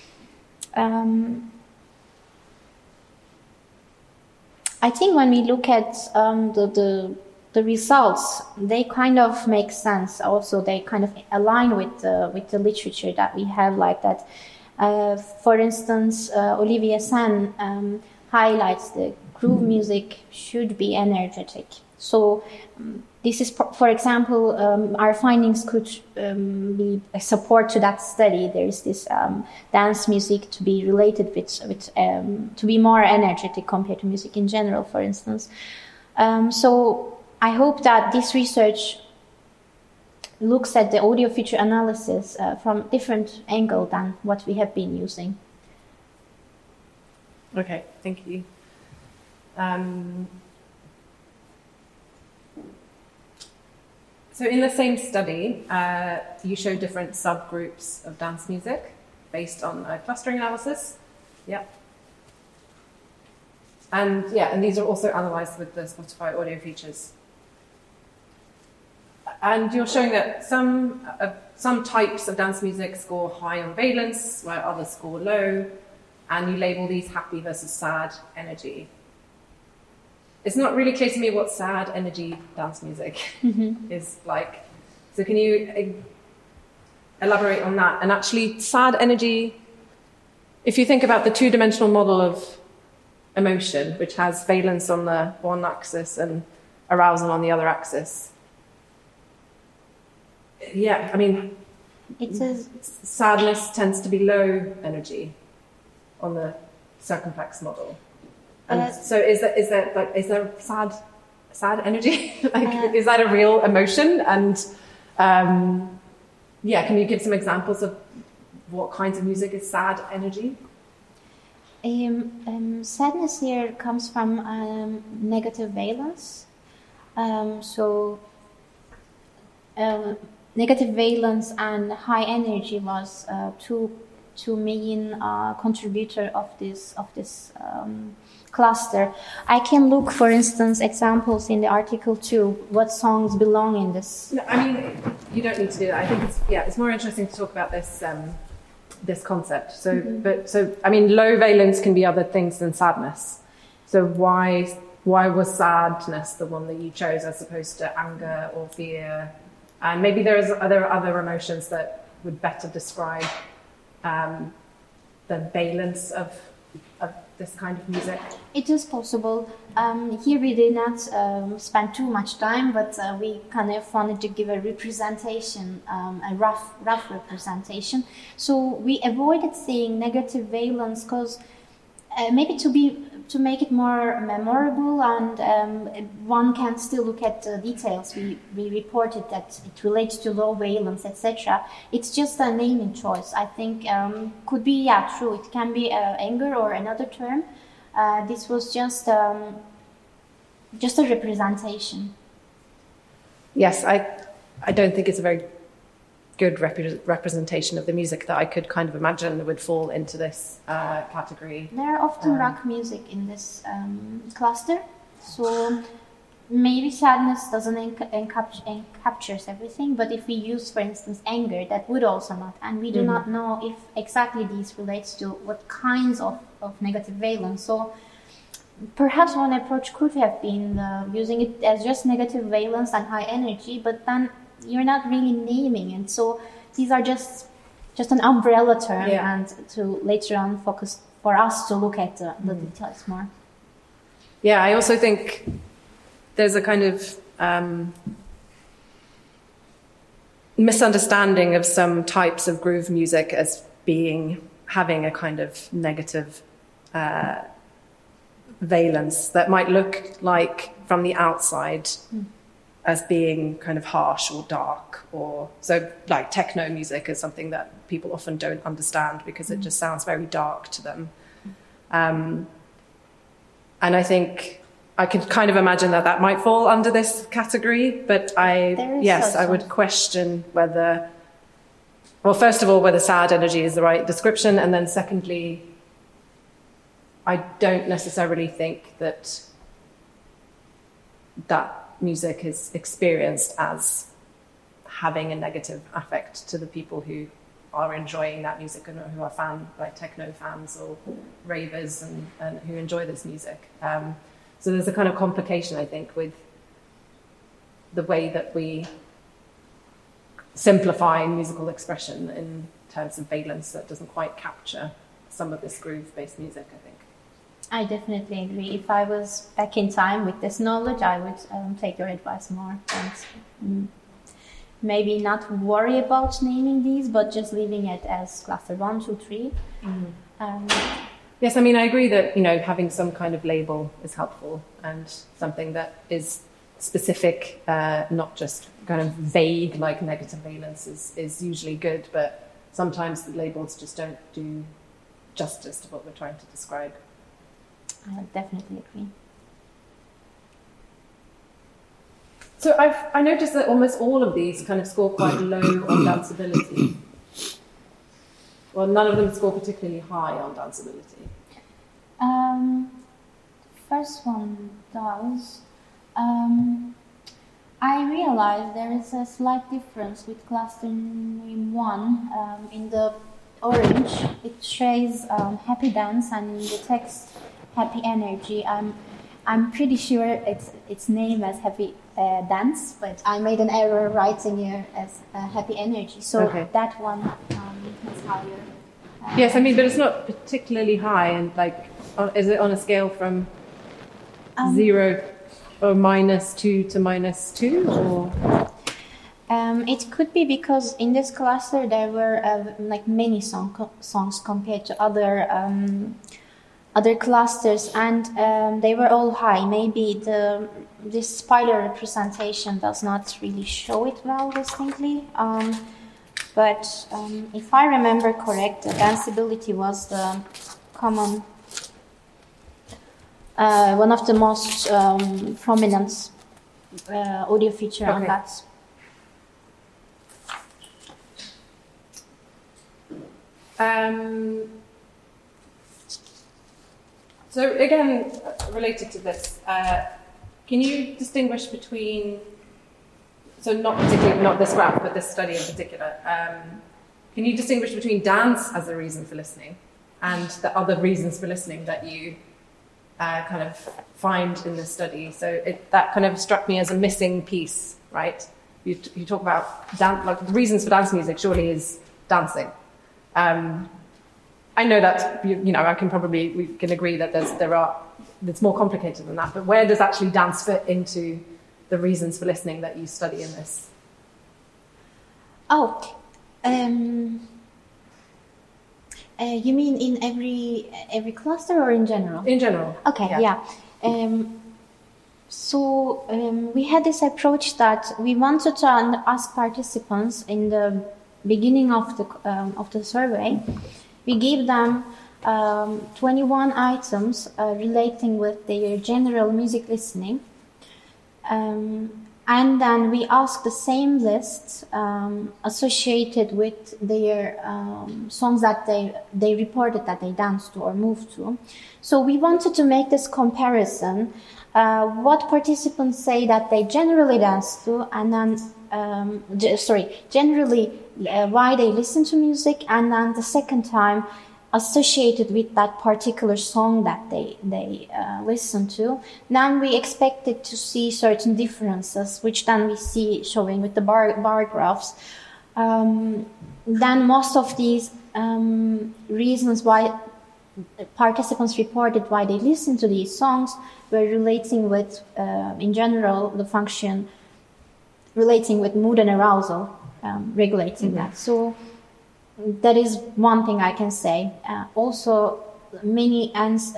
I think when we look at the results, they kind of make sense. Also, they kind of align with the literature that we have, like that. For instance, Olivier San highlights the groove music should be energetic. So this is, for example, our findings could be a support to that study. There is this dance music to be related with to be more energetic compared to music in general, for instance. So I hope that this research looks at the audio feature analysis from a different angle than what we have been using. Okay, thank you. So in the same study, you show different subgroups of dance music based on a clustering analysis. Yeah. And these are also analyzed with the Spotify audio features. And you're showing that some types of dance music score high on valence, while others score low, and you label these happy versus sad energy. It's not really clear to me what sad energy dance music is like. So can you elaborate on that? And actually, sad energy, if you think about the two-dimensional model of emotion, which has valence on the one axis and arousal on the other axis, yeah, I mean, it says sadness tends to be low energy on the circumflex model. And so is there sad energy? Is that a real emotion? And can you give some examples of what kinds of music is sad energy? Sadness here comes from negative valence. Negative valence and high energy was two two main contributor of this cluster. I can look, for instance, examples in the article too. What songs belong in this? No, I mean, you don't need to do that. I think it's more interesting to talk about this this concept. So, I mean, low valence can be other things than sadness. So why was sadness the one that you chose as opposed to anger or fear? And maybe there are other emotions that would better describe the valence of this kind of music. It is possible. Here we did not spend too much time, but we kind of wanted to give a representation, a rough representation. So we avoided saying negative valence because maybe to make it more memorable, and one can still look at the details. We reported that it relates to low valence, etc. It's just a naming choice. I think could be true. It can be anger or another term. This was just a representation. Yes, I don't think it's a very good representation of the music that I could kind of imagine would fall into this category. There are often rock music in this cluster, so maybe sadness doesn't encaptures everything, but if we use, for instance, anger, that would also not, and we do not know if exactly these relates to what kinds of negative valence. So perhaps one approach could have been using it as just negative valence and high energy, but then you're not really naming it. So these are just an umbrella term, and to later on focus for us to look at the details more. Yeah, I also think there's a kind of misunderstanding of some types of groove music as having a kind of negative valence that might look like from the outside as being kind of harsh or dark, or so like techno music is something that people often don't understand because it just sounds very dark to them. And I think I could kind of imagine that might fall under this category, but I would question whether, well, first of all, whether sad energy is the right description, and then secondly, I don't necessarily think that music is experienced as having a negative affect to the people who are enjoying that music and who are techno fans or ravers and who enjoy this music. So there's a kind of complication, I think, with the way that we simplify musical expression in terms of valence that doesn't quite capture some of this groove-based music, I think. I definitely agree. If I was back in time with this knowledge, I would take your advice more and maybe not worry about naming these, but just leaving it as cluster 1, 2, 3. Yes, I mean, I agree that, having some kind of label is helpful, and something that is specific, not just kind of vague like negative valence is usually good, but sometimes the labels just don't do justice to what we're trying to describe. I definitely agree. So I noticed that almost all of these kind of score quite low on danceability. Well, none of them score particularly high on danceability. First one does. I realized there is a slight difference with cluster name 1. In the orange, it shows happy dance, and in the text, happy energy. I'm pretty sure it's named as happy dance, but I made an error writing here as happy energy. So that one is higher. Yes, I mean, but it's not particularly high, and is it on a scale from 0 or -2 to -2, or? It could be because in this cluster there were many songs compared to other clusters, and they were all high. Maybe this spider representation does not really show it well distinctly. But if I remember correct, the danceability was the common, one of the most prominent audio feature on that. So again, related to this, can you distinguish between, so not particularly, not this graph, but this study in particular, can you distinguish between dance as a reason for listening and the other reasons for listening that you kind of find in this study? So that kind of struck me as a missing piece, right? You talk about like the reasons for dance music surely is dancing. I know that we can agree that it's more complicated than that. But where does actually dance fit into the reasons for listening that you study in this? You mean in every cluster or in general? In general. Okay, yeah. We had this approach that we wanted to ask participants in the beginning of the survey. We gave them 21 items relating with their general music listening. And then we asked the same list associated with their songs that they reported that they danced to or moved to. So we wanted to make this comparison. What participants say that they generally dance to, and then generally why they listen to music, and then the second time associated with that particular song that they listen to. Then we expected to see certain differences, which then we see showing with the bar graphs. Then most of these reasons why participants reported why they listen to these songs were relating with, in general, the function relating with mood and arousal, regulating that. So that is one thing I can say. Also, many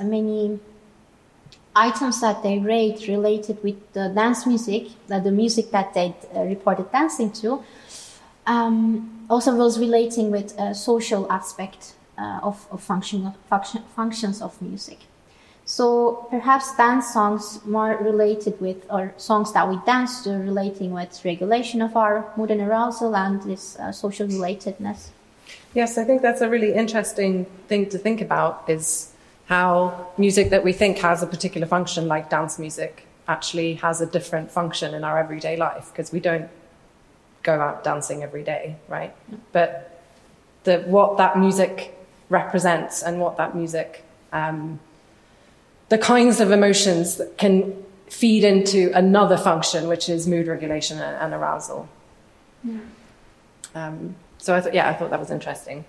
items that they rate related with the dance music, the music that they reported dancing to, also was relating with a social aspect of functions of music. So perhaps dance songs more related with, or songs that we dance to, relating with regulation of our mood and arousal and this social relatedness. Yes, I think that's a really interesting thing to think about, is how music that we think has a particular function, like dance music, actually has a different function in our everyday life, because we don't go out dancing every day, right? No. But what that music represents and what that music, the kinds of emotions that can feed into another function, which is mood regulation and arousal. Yeah. So I thought that was interesting.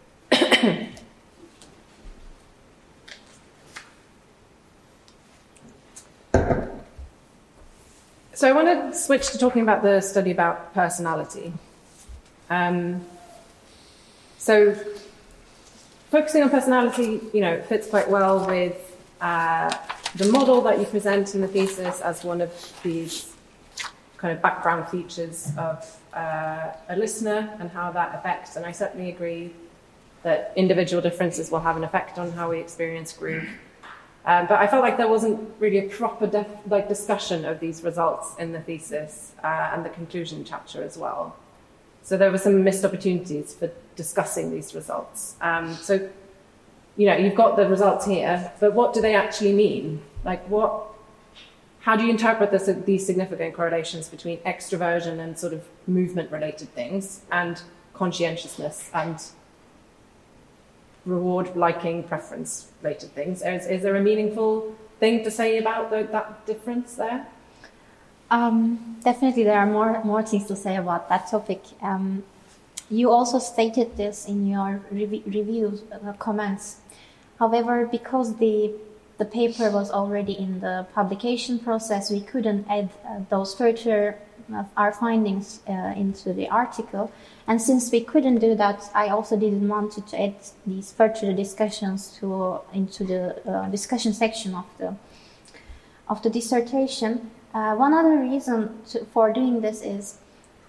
So I want to switch to talking about the study about personality. So focusing on personality, fits quite well with the model that you present in the thesis as one of these kind of background features of a listener and how that affects. And I certainly agree that individual differences will have an effect on how we experience groove. But I felt like there wasn't really a proper discussion of these results in the thesis and the conclusion chapter as well. So there were some missed opportunities for discussing these results. So you've got the results here, but what do they actually mean? How do you interpret these significant correlations between extroversion and sort of movement-related things and conscientiousness and reward, liking, preference-related things? Is there a meaningful thing to say about that difference there? Definitely, there are more things to say about that topic. You also stated this in your review comments. However, because the paper was already in the publication process, we couldn't add those further our findings into the article. And since we couldn't do that, I also didn't want to add these further discussions into the discussion section of the dissertation. One other reason for doing this is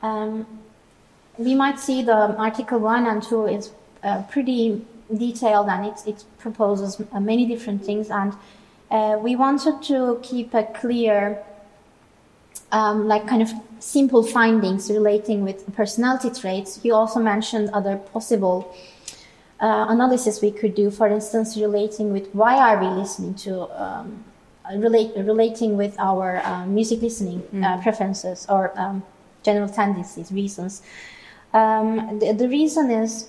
we might see the article 1 and 2 is pretty detailed, and it proposes many different things, and we wanted to keep a clear kind of simple findings relating with personality traits. You also mentioned other possible analysis we could do, for instance, relating with why are we listening to, relating with our music listening preferences or general tendencies, reasons. The reason is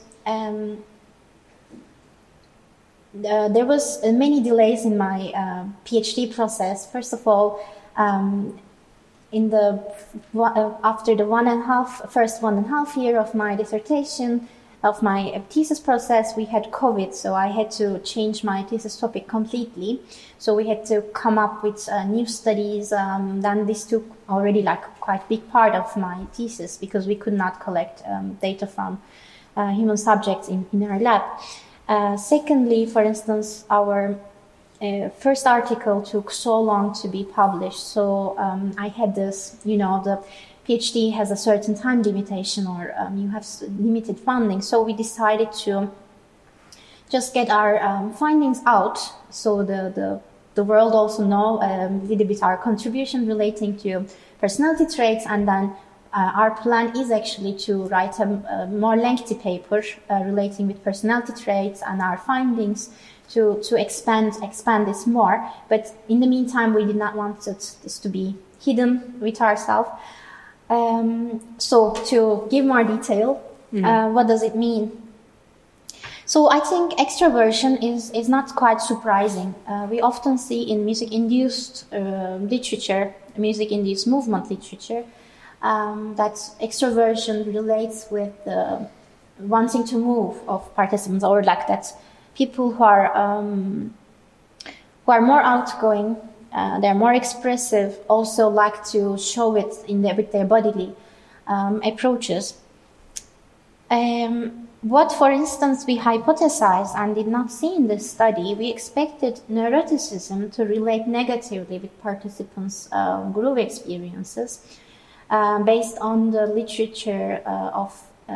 there was many delays in my PhD process. First of all, in the after the first 1.5 year of my dissertation, of my thesis process, we had COVID, so I had to change my thesis topic completely. So we had to come up with new studies. Then this took already like quite a big part of my thesis because we could not collect data from human subjects in our lab. Secondly, for instance, our first article took so long to be published. So I had this, the PhD has a certain time limitation, or you have limited funding. So we decided to just get our findings out, so the world also know a little bit our contribution relating to personality traits, and then our plan is actually to write a more lengthy paper relating with personality traits and our findings to expand this more. But in the meantime, we did not want this to be hidden with ourselves. So to give more detail, what does it mean? So I think extroversion is not quite surprising. We often see in music-induced literature, music-induced movement literature, that extroversion relates with wanting to move of participants, or like that people who are more outgoing, they're more expressive, also like to show it with their bodily approaches. What, for instance, we hypothesized and did not see in this study, we expected neuroticism to relate negatively with participants' groove experiences based on the literature of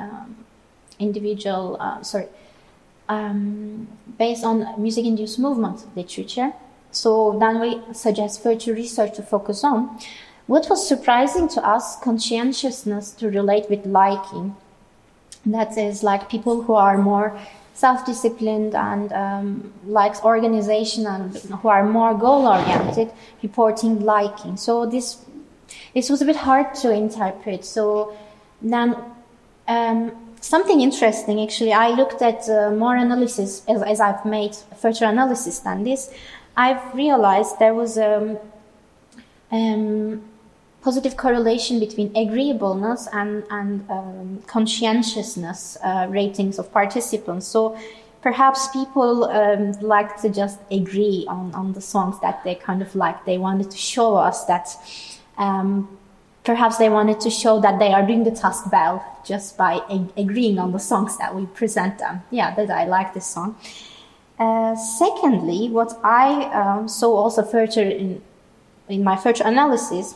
based on music-induced movement literature. So then we suggest further research to focus on. What was surprising to us, conscientiousness to relate with liking. That is like people who are more self-disciplined and likes organization, and who are more goal-oriented, reporting liking. So this was a bit hard to interpret. So then something interesting, actually, I looked at more analysis as I've made further analysis than this. I've realized there was a positive correlation between agreeableness and conscientiousness ratings of participants. So perhaps people like to just agree on the songs that they kind of like. They wanted to show us that perhaps they wanted to show that they are doing the task well just by agreeing on the songs that we present them. Yeah, that I like this song. Secondly, what I saw also further in my further analysis,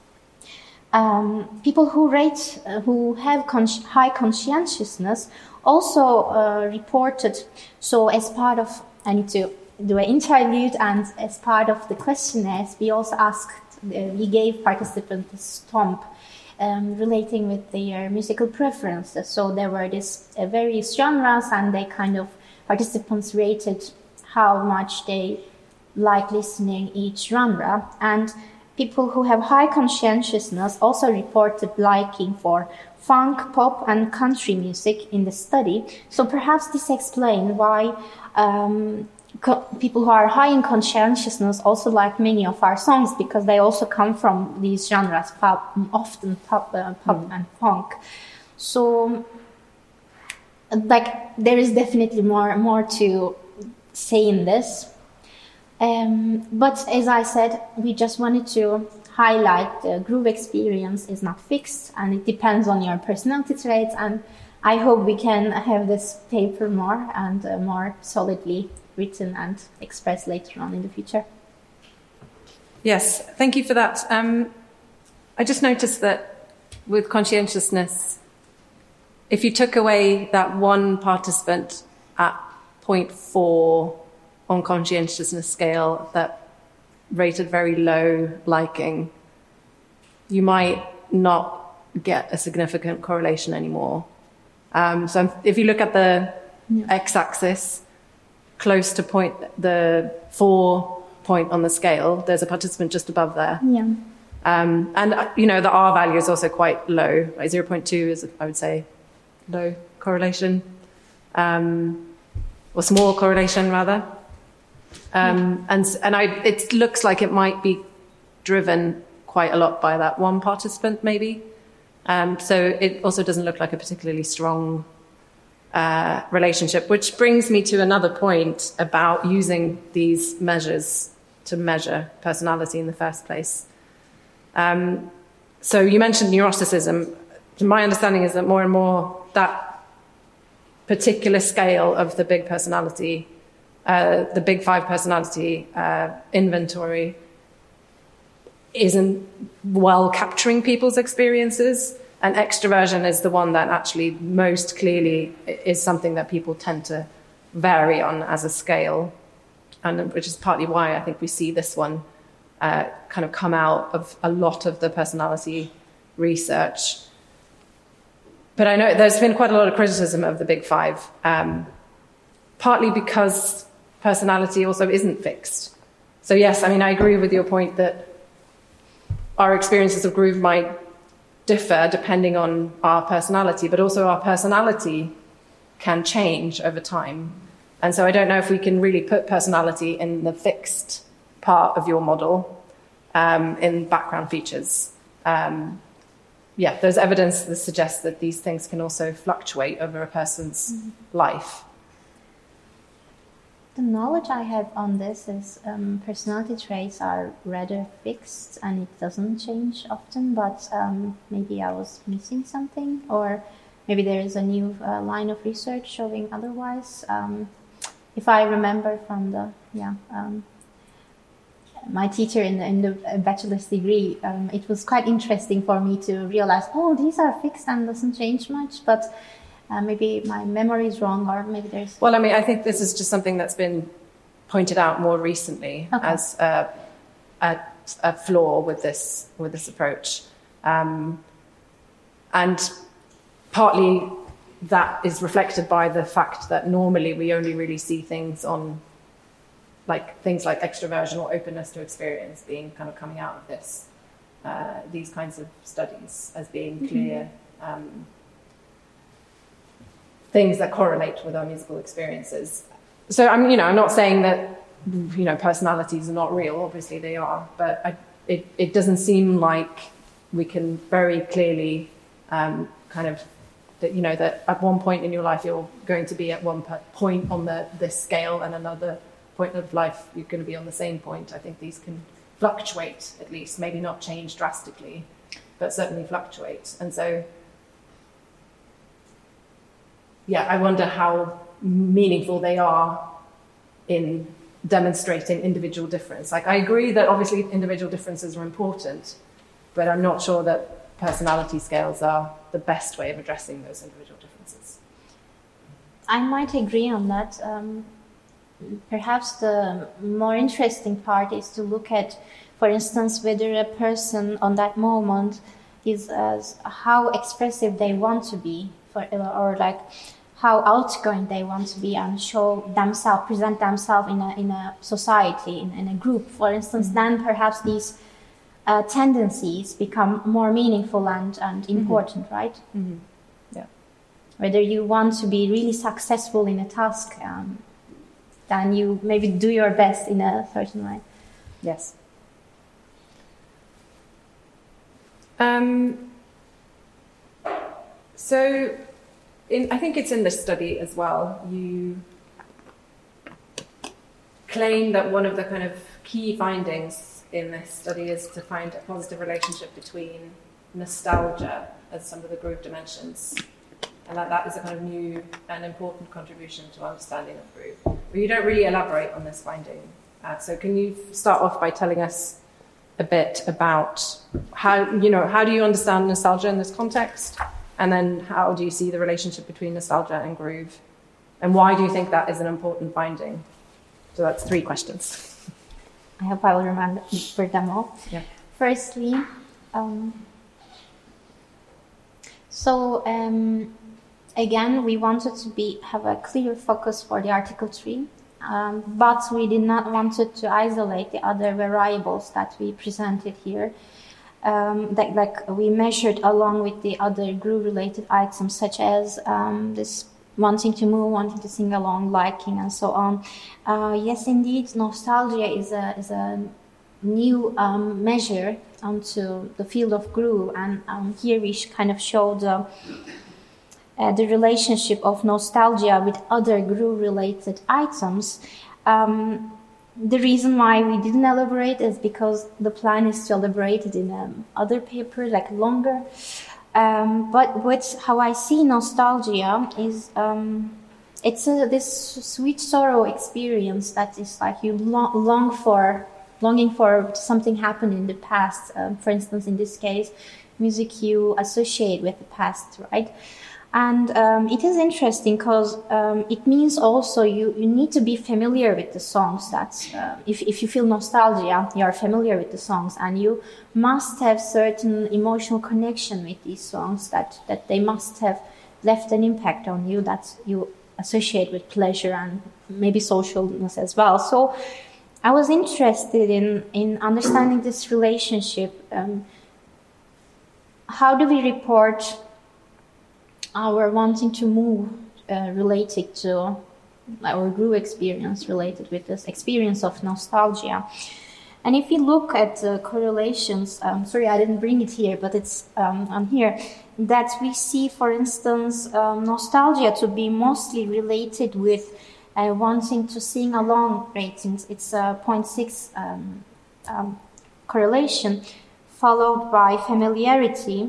people who have high conscientiousness also reported. So as part of, I need to do an interview, and as part of the questionnaires, we also asked, we gave participants a stomp relating with their musical preferences. So there were various genres, and they kind of, participants rated how much they like listening each genre. And people who have high conscientiousness also reported liking for funk, pop, and country music in the study. So perhaps this explains why people who are high in conscientiousness also like many of our songs, because they also come from these genres, often pop and funk. So, there is definitely more to say in this. But as I said, we just wanted to highlight the groove experience is not fixed, and it depends on your personality traits. And I hope we can have this paper more solidly written and expressed later on in the future. Yes, thank you for that. I just noticed that with conscientiousness, if you took away that one participant at 0.4 on conscientiousness scale that rated very low liking, you might not get a significant correlation anymore. So if you look at the x-axis, close to the 4 point on the scale. There's a participant just above there. Yeah. And, the R value is also quite low. Like 0.2 is, I would say, low correlation, or small correlation, rather. It looks like it might be driven quite a lot by that one participant, maybe. So it also doesn't look like a particularly strong relationship, which brings me to another point about using these measures to measure personality in the first place. So you mentioned neuroticism. My understanding is that more and more that particular scale of the big personality, the Big Five personality inventory, isn't well capturing people's experiences, and extroversion is the one that actually most clearly is something that people tend to vary on as a scale, and which is partly why I think we see this one kind of come out of a lot of the personality research. But I know there's been quite a lot of criticism of the Big Five, partly because personality also isn't fixed. So yes, I mean, I agree with your point that our experiences of groove might differ depending on our personality, but also our personality can change over time. And so I don't know if we can really put personality in the fixed part of your model in background features. There's evidence that suggests that these things can also fluctuate over a person's life. The knowledge I have on this is personality traits are rather fixed and it doesn't change often, but maybe I was missing something, or maybe there is a new line of research showing otherwise. If I remember from my teacher in the bachelor's degree, it was quite interesting for me to realize, these are fixed and doesn't change much, but maybe my memory is wrong, or maybe there's... Well, I mean, I think this is just something that's been pointed out more recently as a flaw with this approach. And partly that is reflected by the fact that normally we only really see things on things like extroversion or openness to experience being kind of coming out of this, these kinds of studies as being clear things that correlate with our musical experiences. So I'm not saying that, personalities are not real. Obviously they are, but it doesn't seem like we can very clearly that at one point in your life you're going to be at one point on this scale, and another point of life you're going to be on the same point. I think these can fluctuate, at least, maybe not change drastically, but certainly fluctuate. And so I wonder how meaningful they are in demonstrating individual difference. I agree that obviously individual differences are important, but I'm not sure that personality scales are the best way of addressing those individual differences. I might agree on that. Perhaps the more interesting part is to look at, for instance, whether a person on that moment is how expressive they want to be, or how outgoing they want to be and show themselves, present themselves in a society, in a group, for instance. Then perhaps these tendencies become more meaningful and important, right? Mm-hmm. Yeah. Whether you want to be really successful in a task, then you maybe do your best in a certain way. Yes. So I think it's in this study as well, you claim that one of the kind of key findings in this study is to find a positive relationship between nostalgia as some of the groove dimensions, and that is a kind of new and important contribution to understanding of groove. But you don't really elaborate on this finding. So can you start off by telling us a bit about how do you understand nostalgia in this context? And then how do you see the relationship between nostalgia and groove? And why do you think that is an important finding? So that's 3 questions. I hope I will remember them all. Yeah. Firstly, again, we wanted to have a clear focus for the article 3, but we did not want to isolate the other variables that we presented here. That we measured along with the other groove-related items, such as this wanting to move, wanting to sing along, liking, and so on. Yes, indeed, nostalgia is a new measure onto the field of groove, and here we kind of show the relationship of nostalgia with other groove-related items. The reason why we didn't elaborate is because the plan is to elaborate it in other paper, like longer. But how I see nostalgia is it's this sweet sorrow experience that is like you longing for something happened in the past. For instance, in this case, music you associate with the past, right? And it is interesting because it means also you need to be familiar with the songs. That's if you feel nostalgia, you are familiar with the songs, and you must have certain emotional connection with these songs that they must have left an impact on you that you associate with pleasure and maybe socialness as well. So I was interested in understanding this relationship. How do we report our wanting to move related to our groove experience related with this experience of nostalgia? And if you look at the correlations, sorry, I didn't bring it here, but it's on here, that we see, for instance, nostalgia to be mostly related with wanting to sing along ratings. It's a 0.6 correlation, followed by familiarity.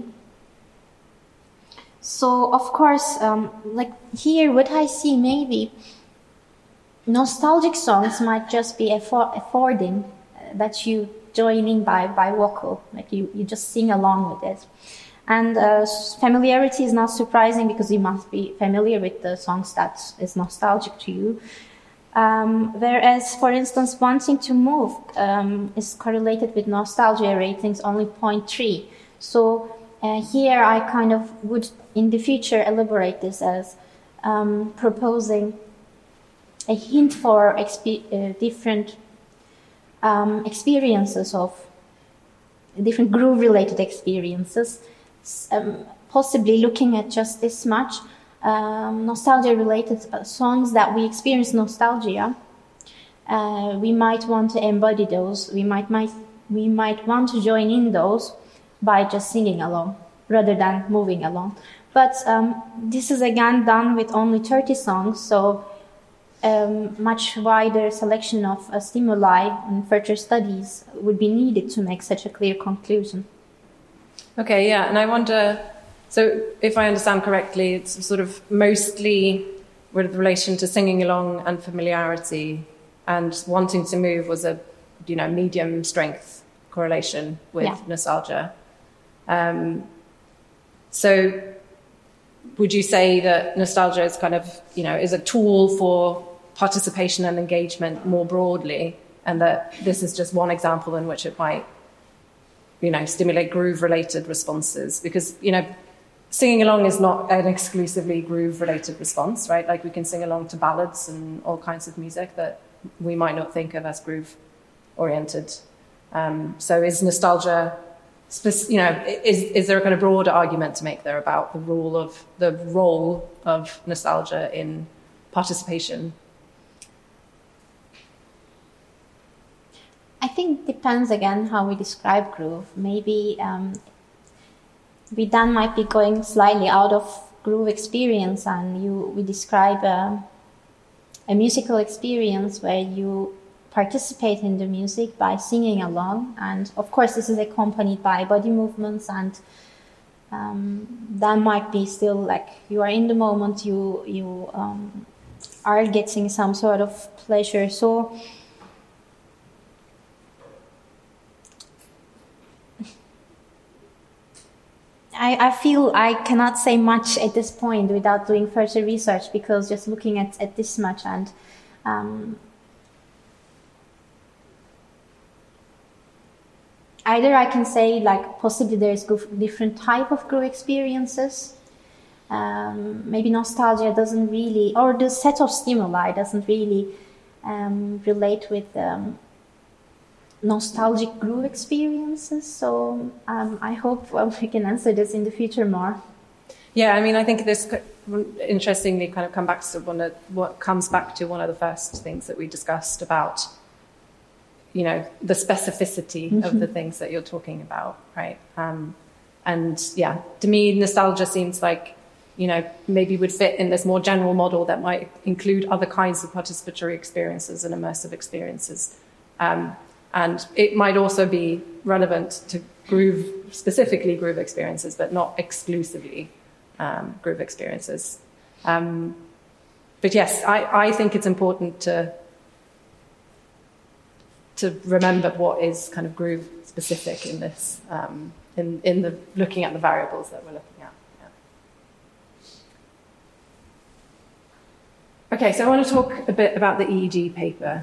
So, of course, like here, what I see, maybe nostalgic songs might just be affording that you join in by vocal, like you just sing along with it. And familiarity is not surprising because you must be familiar with the songs that is nostalgic to you. Whereas, for instance, wanting to move is correlated with nostalgia ratings only 0.3. So here I kind of would in the future elaborate this as proposing a hint for different experiences of different groove-related experiences, possibly looking at just this much nostalgia-related songs that we experience nostalgia. We might want to embody those. We might want to join in those by just singing along rather than moving along. But this is again done with only 30 songs, so much wider selection of stimuli and further studies would be needed to make such a clear conclusion. Okay, yeah, and I wonder, so if I understand correctly, it's sort of mostly with relation to singing along and familiarity, and wanting to move was a, medium strength correlation with nostalgia. So would you say that nostalgia is kind of, is a tool for participation and engagement more broadly, and that this is just one example in which it might, stimulate groove-related responses? Because, singing along is not an exclusively groove-related response, right? Like we can sing along to ballads and all kinds of music that we might not think of as groove-oriented. So is nostalgia... is there a kind of broader argument to make there about the role of nostalgia in participation? I think it depends again how we describe groove. Maybe we then might be going slightly out of groove experience, and we describe a musical experience where you participate in the music by singing along, and of course this is accompanied by body movements, and that might be still like you are in the moment, you are getting some sort of pleasure. So I feel I cannot say much at this point without doing further research, because just looking at this much, and either I can say like possibly there is different type of groove experiences, maybe nostalgia doesn't really, or the set of stimuli doesn't really relate with nostalgic groove experiences. So I hope we can answer this in the future more. Yeah, I mean, I think this interestingly kind of comes back to one of the first things that we discussed about, you know, the specificity of the things that you're talking about, right? And yeah, to me, nostalgia seems like, you know, maybe would fit in this more general model that might include other kinds of participatory experiences and immersive experiences. And it might also be relevant to specifically groove experiences, but not exclusively groove experiences. But yes, I think it's important to remember what is kind of groove specific in this, in the looking at the variables that we're looking at. Yeah. Okay, so I want to talk a bit about the EEG paper.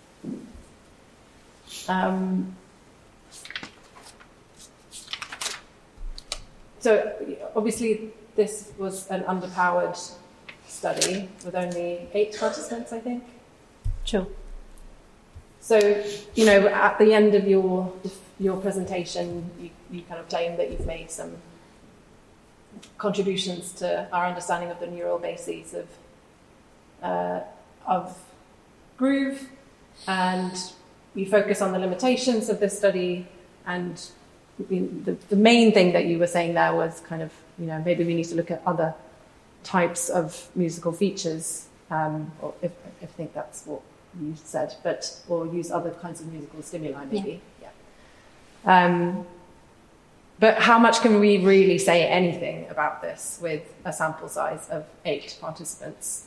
So obviously this was an underpowered study with only 8 participants, I think. True. So, you know, at the end of your presentation, you kind of claim that you've made some contributions to our understanding of the neural bases of groove, and you focus on the limitations of this study. And the main thing that you were saying there was kind of, you know, maybe we need to look at other types of musical features, or if I think that's what you said, or use other kinds of musical stimuli, maybe. Yeah. But how much can we really say anything about this with a sample size of 8 participants?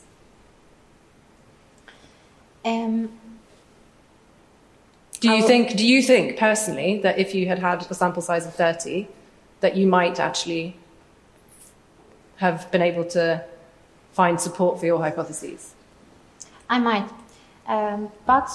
Do you think personally that if you had a sample size of 30, that you might actually have been able to find support for your hypotheses? I might, but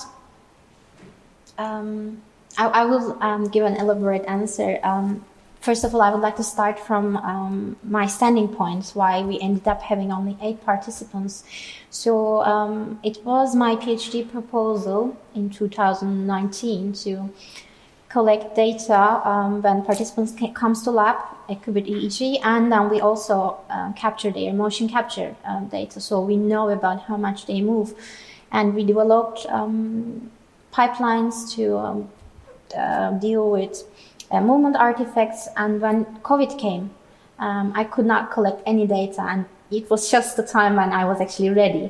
I will give an elaborate answer. First of all, I would like to start from my standing points, why we ended up having only 8 participants. So it was my PhD proposal in 2019 to collect data when participants comes to lab, equipped EEG, and then we also capture their motion capture data, so we know about how much they move. And we developed pipelines to deal with movement artifacts. And when COVID came, I could not collect any data, and it was just the time when I was actually ready.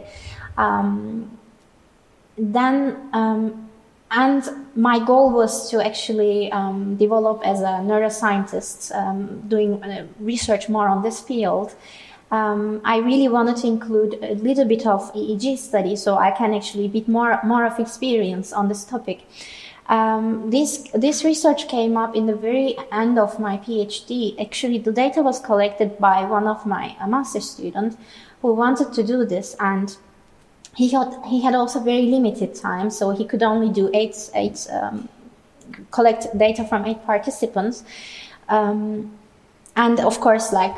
And my goal was to actually develop as a neuroscientist, doing research more on this field. I really wanted to include a little bit of EEG study, so I can actually get more of experience on this topic. This research came up in the very end of my PhD. Actually, the data was collected by one of my master's students who wanted to do this, and he had also very limited time, so he could only do collect data from 8 participants. And of course, like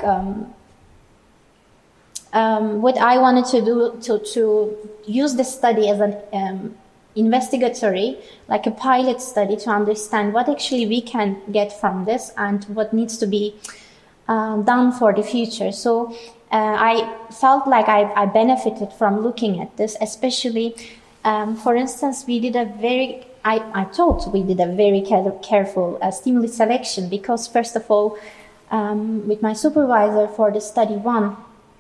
what I wanted to do to use this study as an investigatory, like a pilot study, to understand what actually we can get from this and what needs to be done for the future. So I felt like I benefited from looking at this, especially, for instance, I thought we did a very careful stimuli selection, because first of all, with my supervisor for the study 1,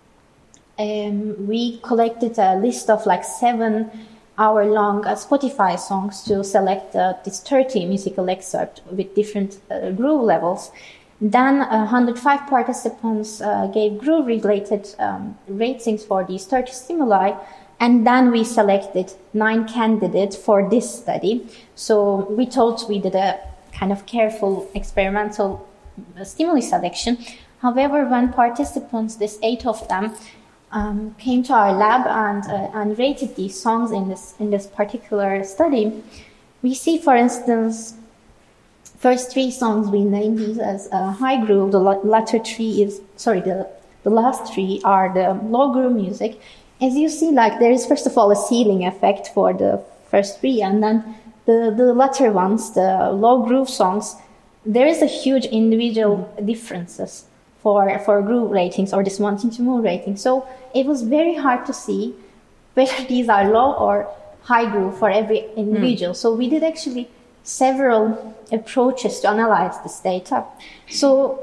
we collected a list of like 7-hour-long Spotify songs to select this 30 musical excerpts with different groove levels. Then 105 participants gave groove-related ratings for these 30 stimuli, and then we selected 9 candidates for this study. So we thought we did a kind of careful experimental stimuli selection. However, when participants, this 8 of them, came to our lab and rated these songs in this particular study, we see, for instance, first 3 songs we named these as high groove. The latter 3 is the the last three are the low groove music. As you see, like there is first of all a ceiling effect for the first three, and then the latter ones, the low groove songs, there is a huge individual differences for groove ratings or this wanting to move rating. So it was very hard to see whether these are low or high groove for every individual. So we did actually several approaches to analyze this data. So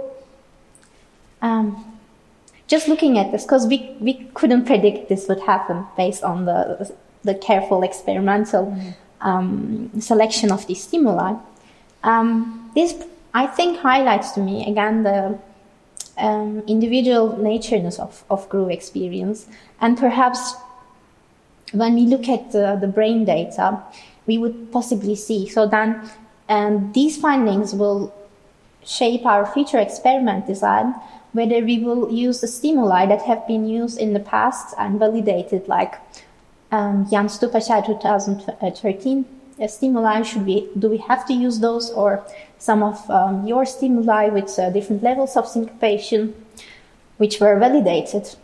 just looking at this, because we couldn't predict this would happen based on the careful experimental selection of these stimuli. This, I think, highlights to me, again, the individual natureness of groove experience. And perhaps when we look at the brain data, we would possibly see. So then these findings will shape our future experiment design, whether we will use the stimuli that have been used in the past and validated, like Jan Stupačar 2013 stimuli. Do we have to use those, or some of your stimuli with different levels of syncopation, which were validated?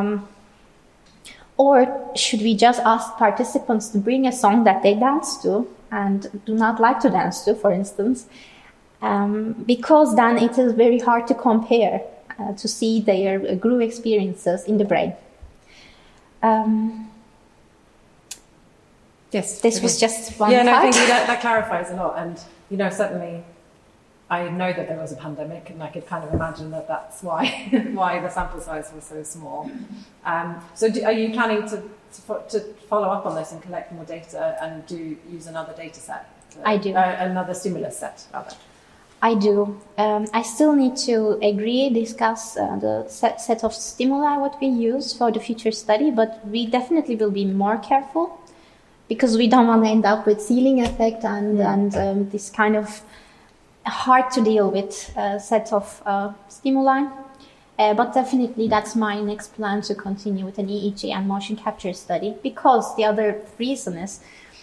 Or should we just ask participants to bring a song that they dance to and do not like to dance to, for instance, because then it is very hard to compare, to see their groove experiences in the brain. Yes. This was just one part. part. I think that clarifies a lot. And, certainly I know that there was a pandemic, and I could kind of imagine that that's why the sample size was so small. So are you planning to follow up on this and collect more data and use another data set? I do. Another stimulus set, rather. I do. I still need to discuss the set of stimuli what we use for the future study, but we definitely will be more careful, because we don't want to end up with ceiling effect and this kind of hard to deal with set of stimuli. But definitely that's my next plan, to continue with an EEG and motion capture study, because the other reason is,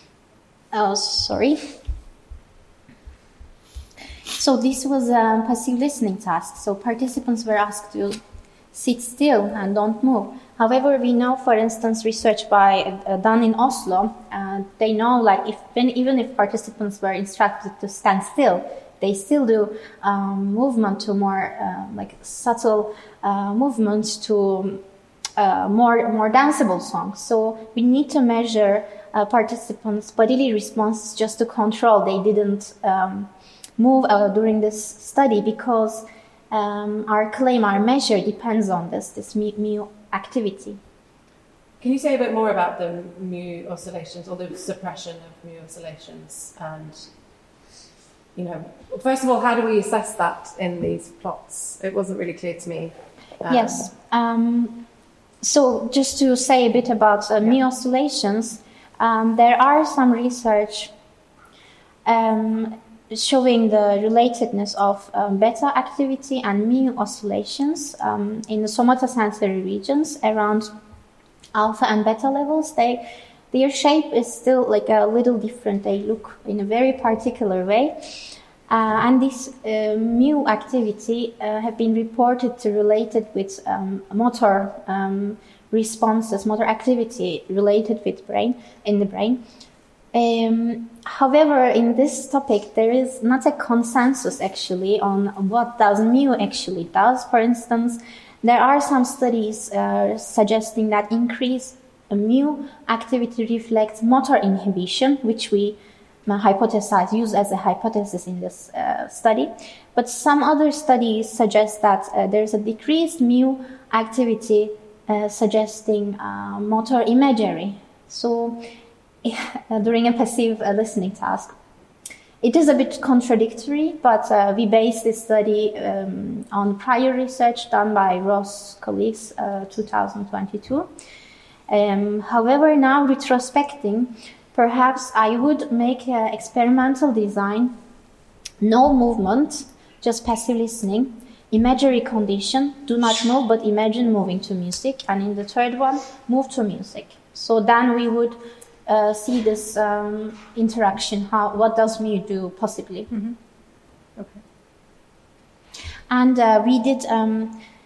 So this was a passive listening task. So participants were asked to sit still and don't move. However, we know, for instance, research done in Oslo, they know, like, even if participants were instructed to stand still, they still do movement to more subtle movements to more danceable songs. So we need to measure participants' bodily responses just to control they didn't move during this study, because our measure depends on this mu activity. Can you say a bit more about the mu oscillations, or the suppression of mu oscillations? And, first of all, how do we assess that in these plots? It wasn't really clear to me. Yes. So just to say a bit about mu oscillations, there are some research showing the relatedness of beta activity and mu oscillations in the somatosensory regions around alpha and beta levels. Their shape is still like a little different. They look in a very particular way. And this mu activity have been reported to related with motor responses, motor activity related with in the brain. However, in this topic, there is not a consensus actually on what does mu actually does. For instance, there are some studies suggesting that increased mu activity reflects motor inhibition, which we use as a hypothesis in this study. But some other studies suggest that there is a decreased mu activity suggesting motor imagery. So during a passive listening task. It is a bit contradictory, but we base this study on prior research done by Ross colleagues, 2022. However, now retrospecting, perhaps I would make an experimental design, no movement, just passive listening, imagery condition, do not move, but imagine moving to music, and in the third one, move to music. So then we would see this interaction. What does mu do possibly? Mm-hmm. Okay. And we did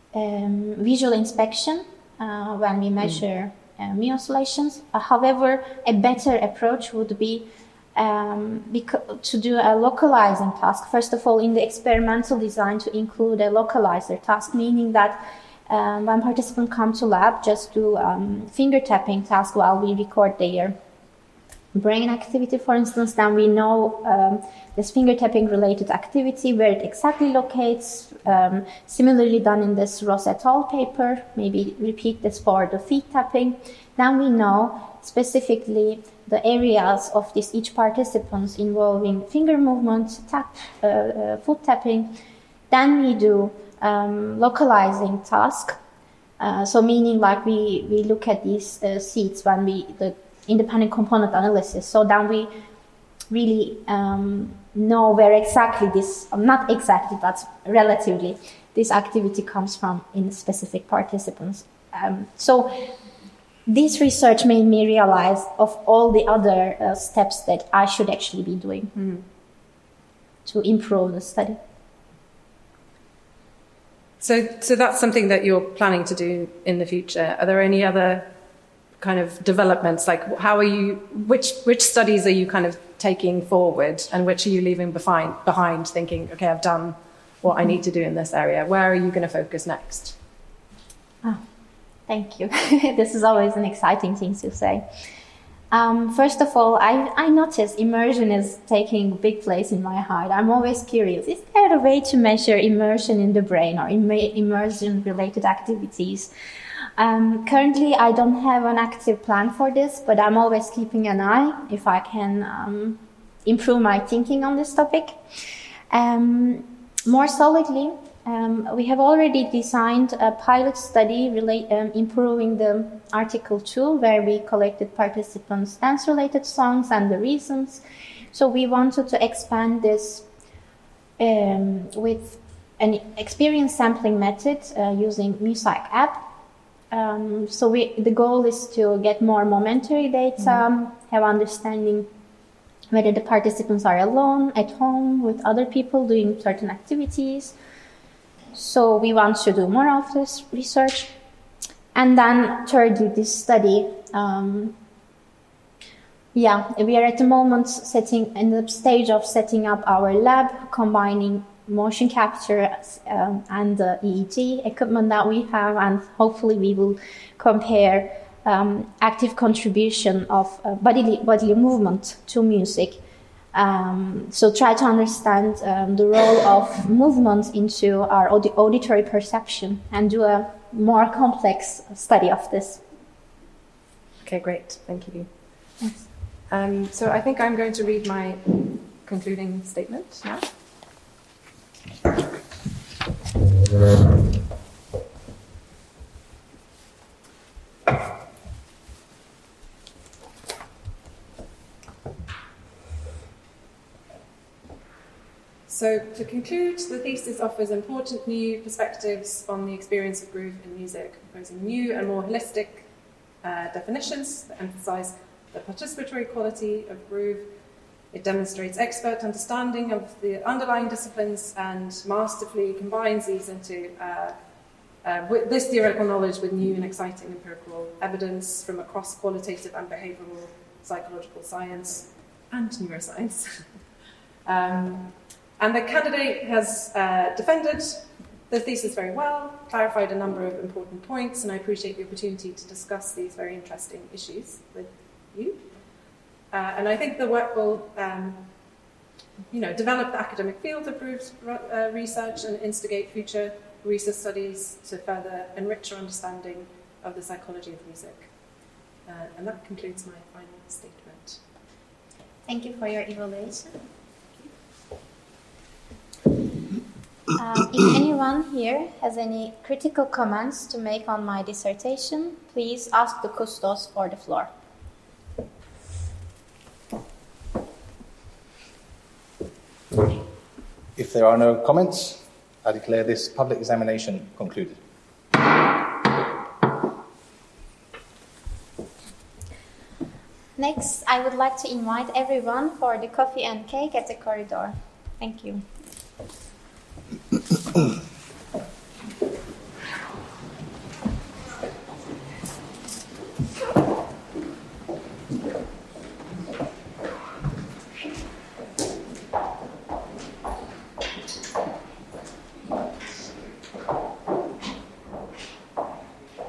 visual inspection when we measure mu oscillations. However, a better approach would be to do a localizing task. First of all, in the experimental design, to include a localizer task, meaning that when participants come to lab, just do finger tapping task while we record their brain activity, for instance. Then we know this finger tapping related activity, where it exactly locates. Similarly done in this Ross et al. Paper. Maybe repeat this for the feet tapping. Then we know specifically the areas of each participants involving finger movement, foot tapping. Then we do localizing task. So meaning like we look at these seats when the independent component analysis. So then we really know where exactly this, not exactly, but relatively, this activity comes from in specific participants. So this research made me realize of all the other steps that I should actually be doing to improve the study. So that's something that you're planning to do in the future. Are there any other kind of developments? Like, how are you? Which studies are you kind of taking forward, and which are you leaving behind? Thinking, okay, I've done what I need to do in this area. Where are you going to focus next? Oh, thank you. This is always an exciting thing to say. First of all, I noticed immersion is taking a big place in my heart. I'm always curious, is there a way to measure immersion in the brain or immersion-related activities? Currently, I don't have an active plan for this, but I'm always keeping an eye if I can improve my thinking on this topic. More solidly, we have already designed a pilot study improving the article tool, where we collected participants' dance-related songs and the reasons. So we wanted to expand this with an experience sampling method using MuPsych app. So the goal is to get more momentary data, have understanding whether the participants are alone, at home, with other people doing certain activities. So we want to do more of this research. And then thirdly, this study, we are at the moment in the stage of setting up our lab, combining motion capture and the EEG equipment that we have, and hopefully we will compare active contribution of bodily movement to music. So try to understand the role of movement into our auditory perception and do a more complex study of this. Okay, great. Thank you. Yes. So I think I'm going to read my concluding statement now. So to conclude, the thesis offers important new perspectives on the experience of groove in music, proposing new and more holistic definitions that emphasize the participatory quality of groove. It demonstrates expert understanding of the underlying disciplines and masterfully combines these into with this theoretical knowledge with new and exciting empirical evidence from across qualitative and behavioral psychological science and neuroscience. And the candidate has defended the thesis very well, clarified a number of important points, and I appreciate the opportunity to discuss these very interesting issues with you. And I think the work will, develop the academic field of groove research and instigate future research studies to further enrich our understanding of the psychology of music. And that concludes my final statement. Thank you for your evaluation. If anyone here has any critical comments to make on my dissertation, please ask the custos for the floor. If there are no comments, I declare this public examination concluded. Next, I would like to invite everyone for the coffee and cake at the corridor. Thank you.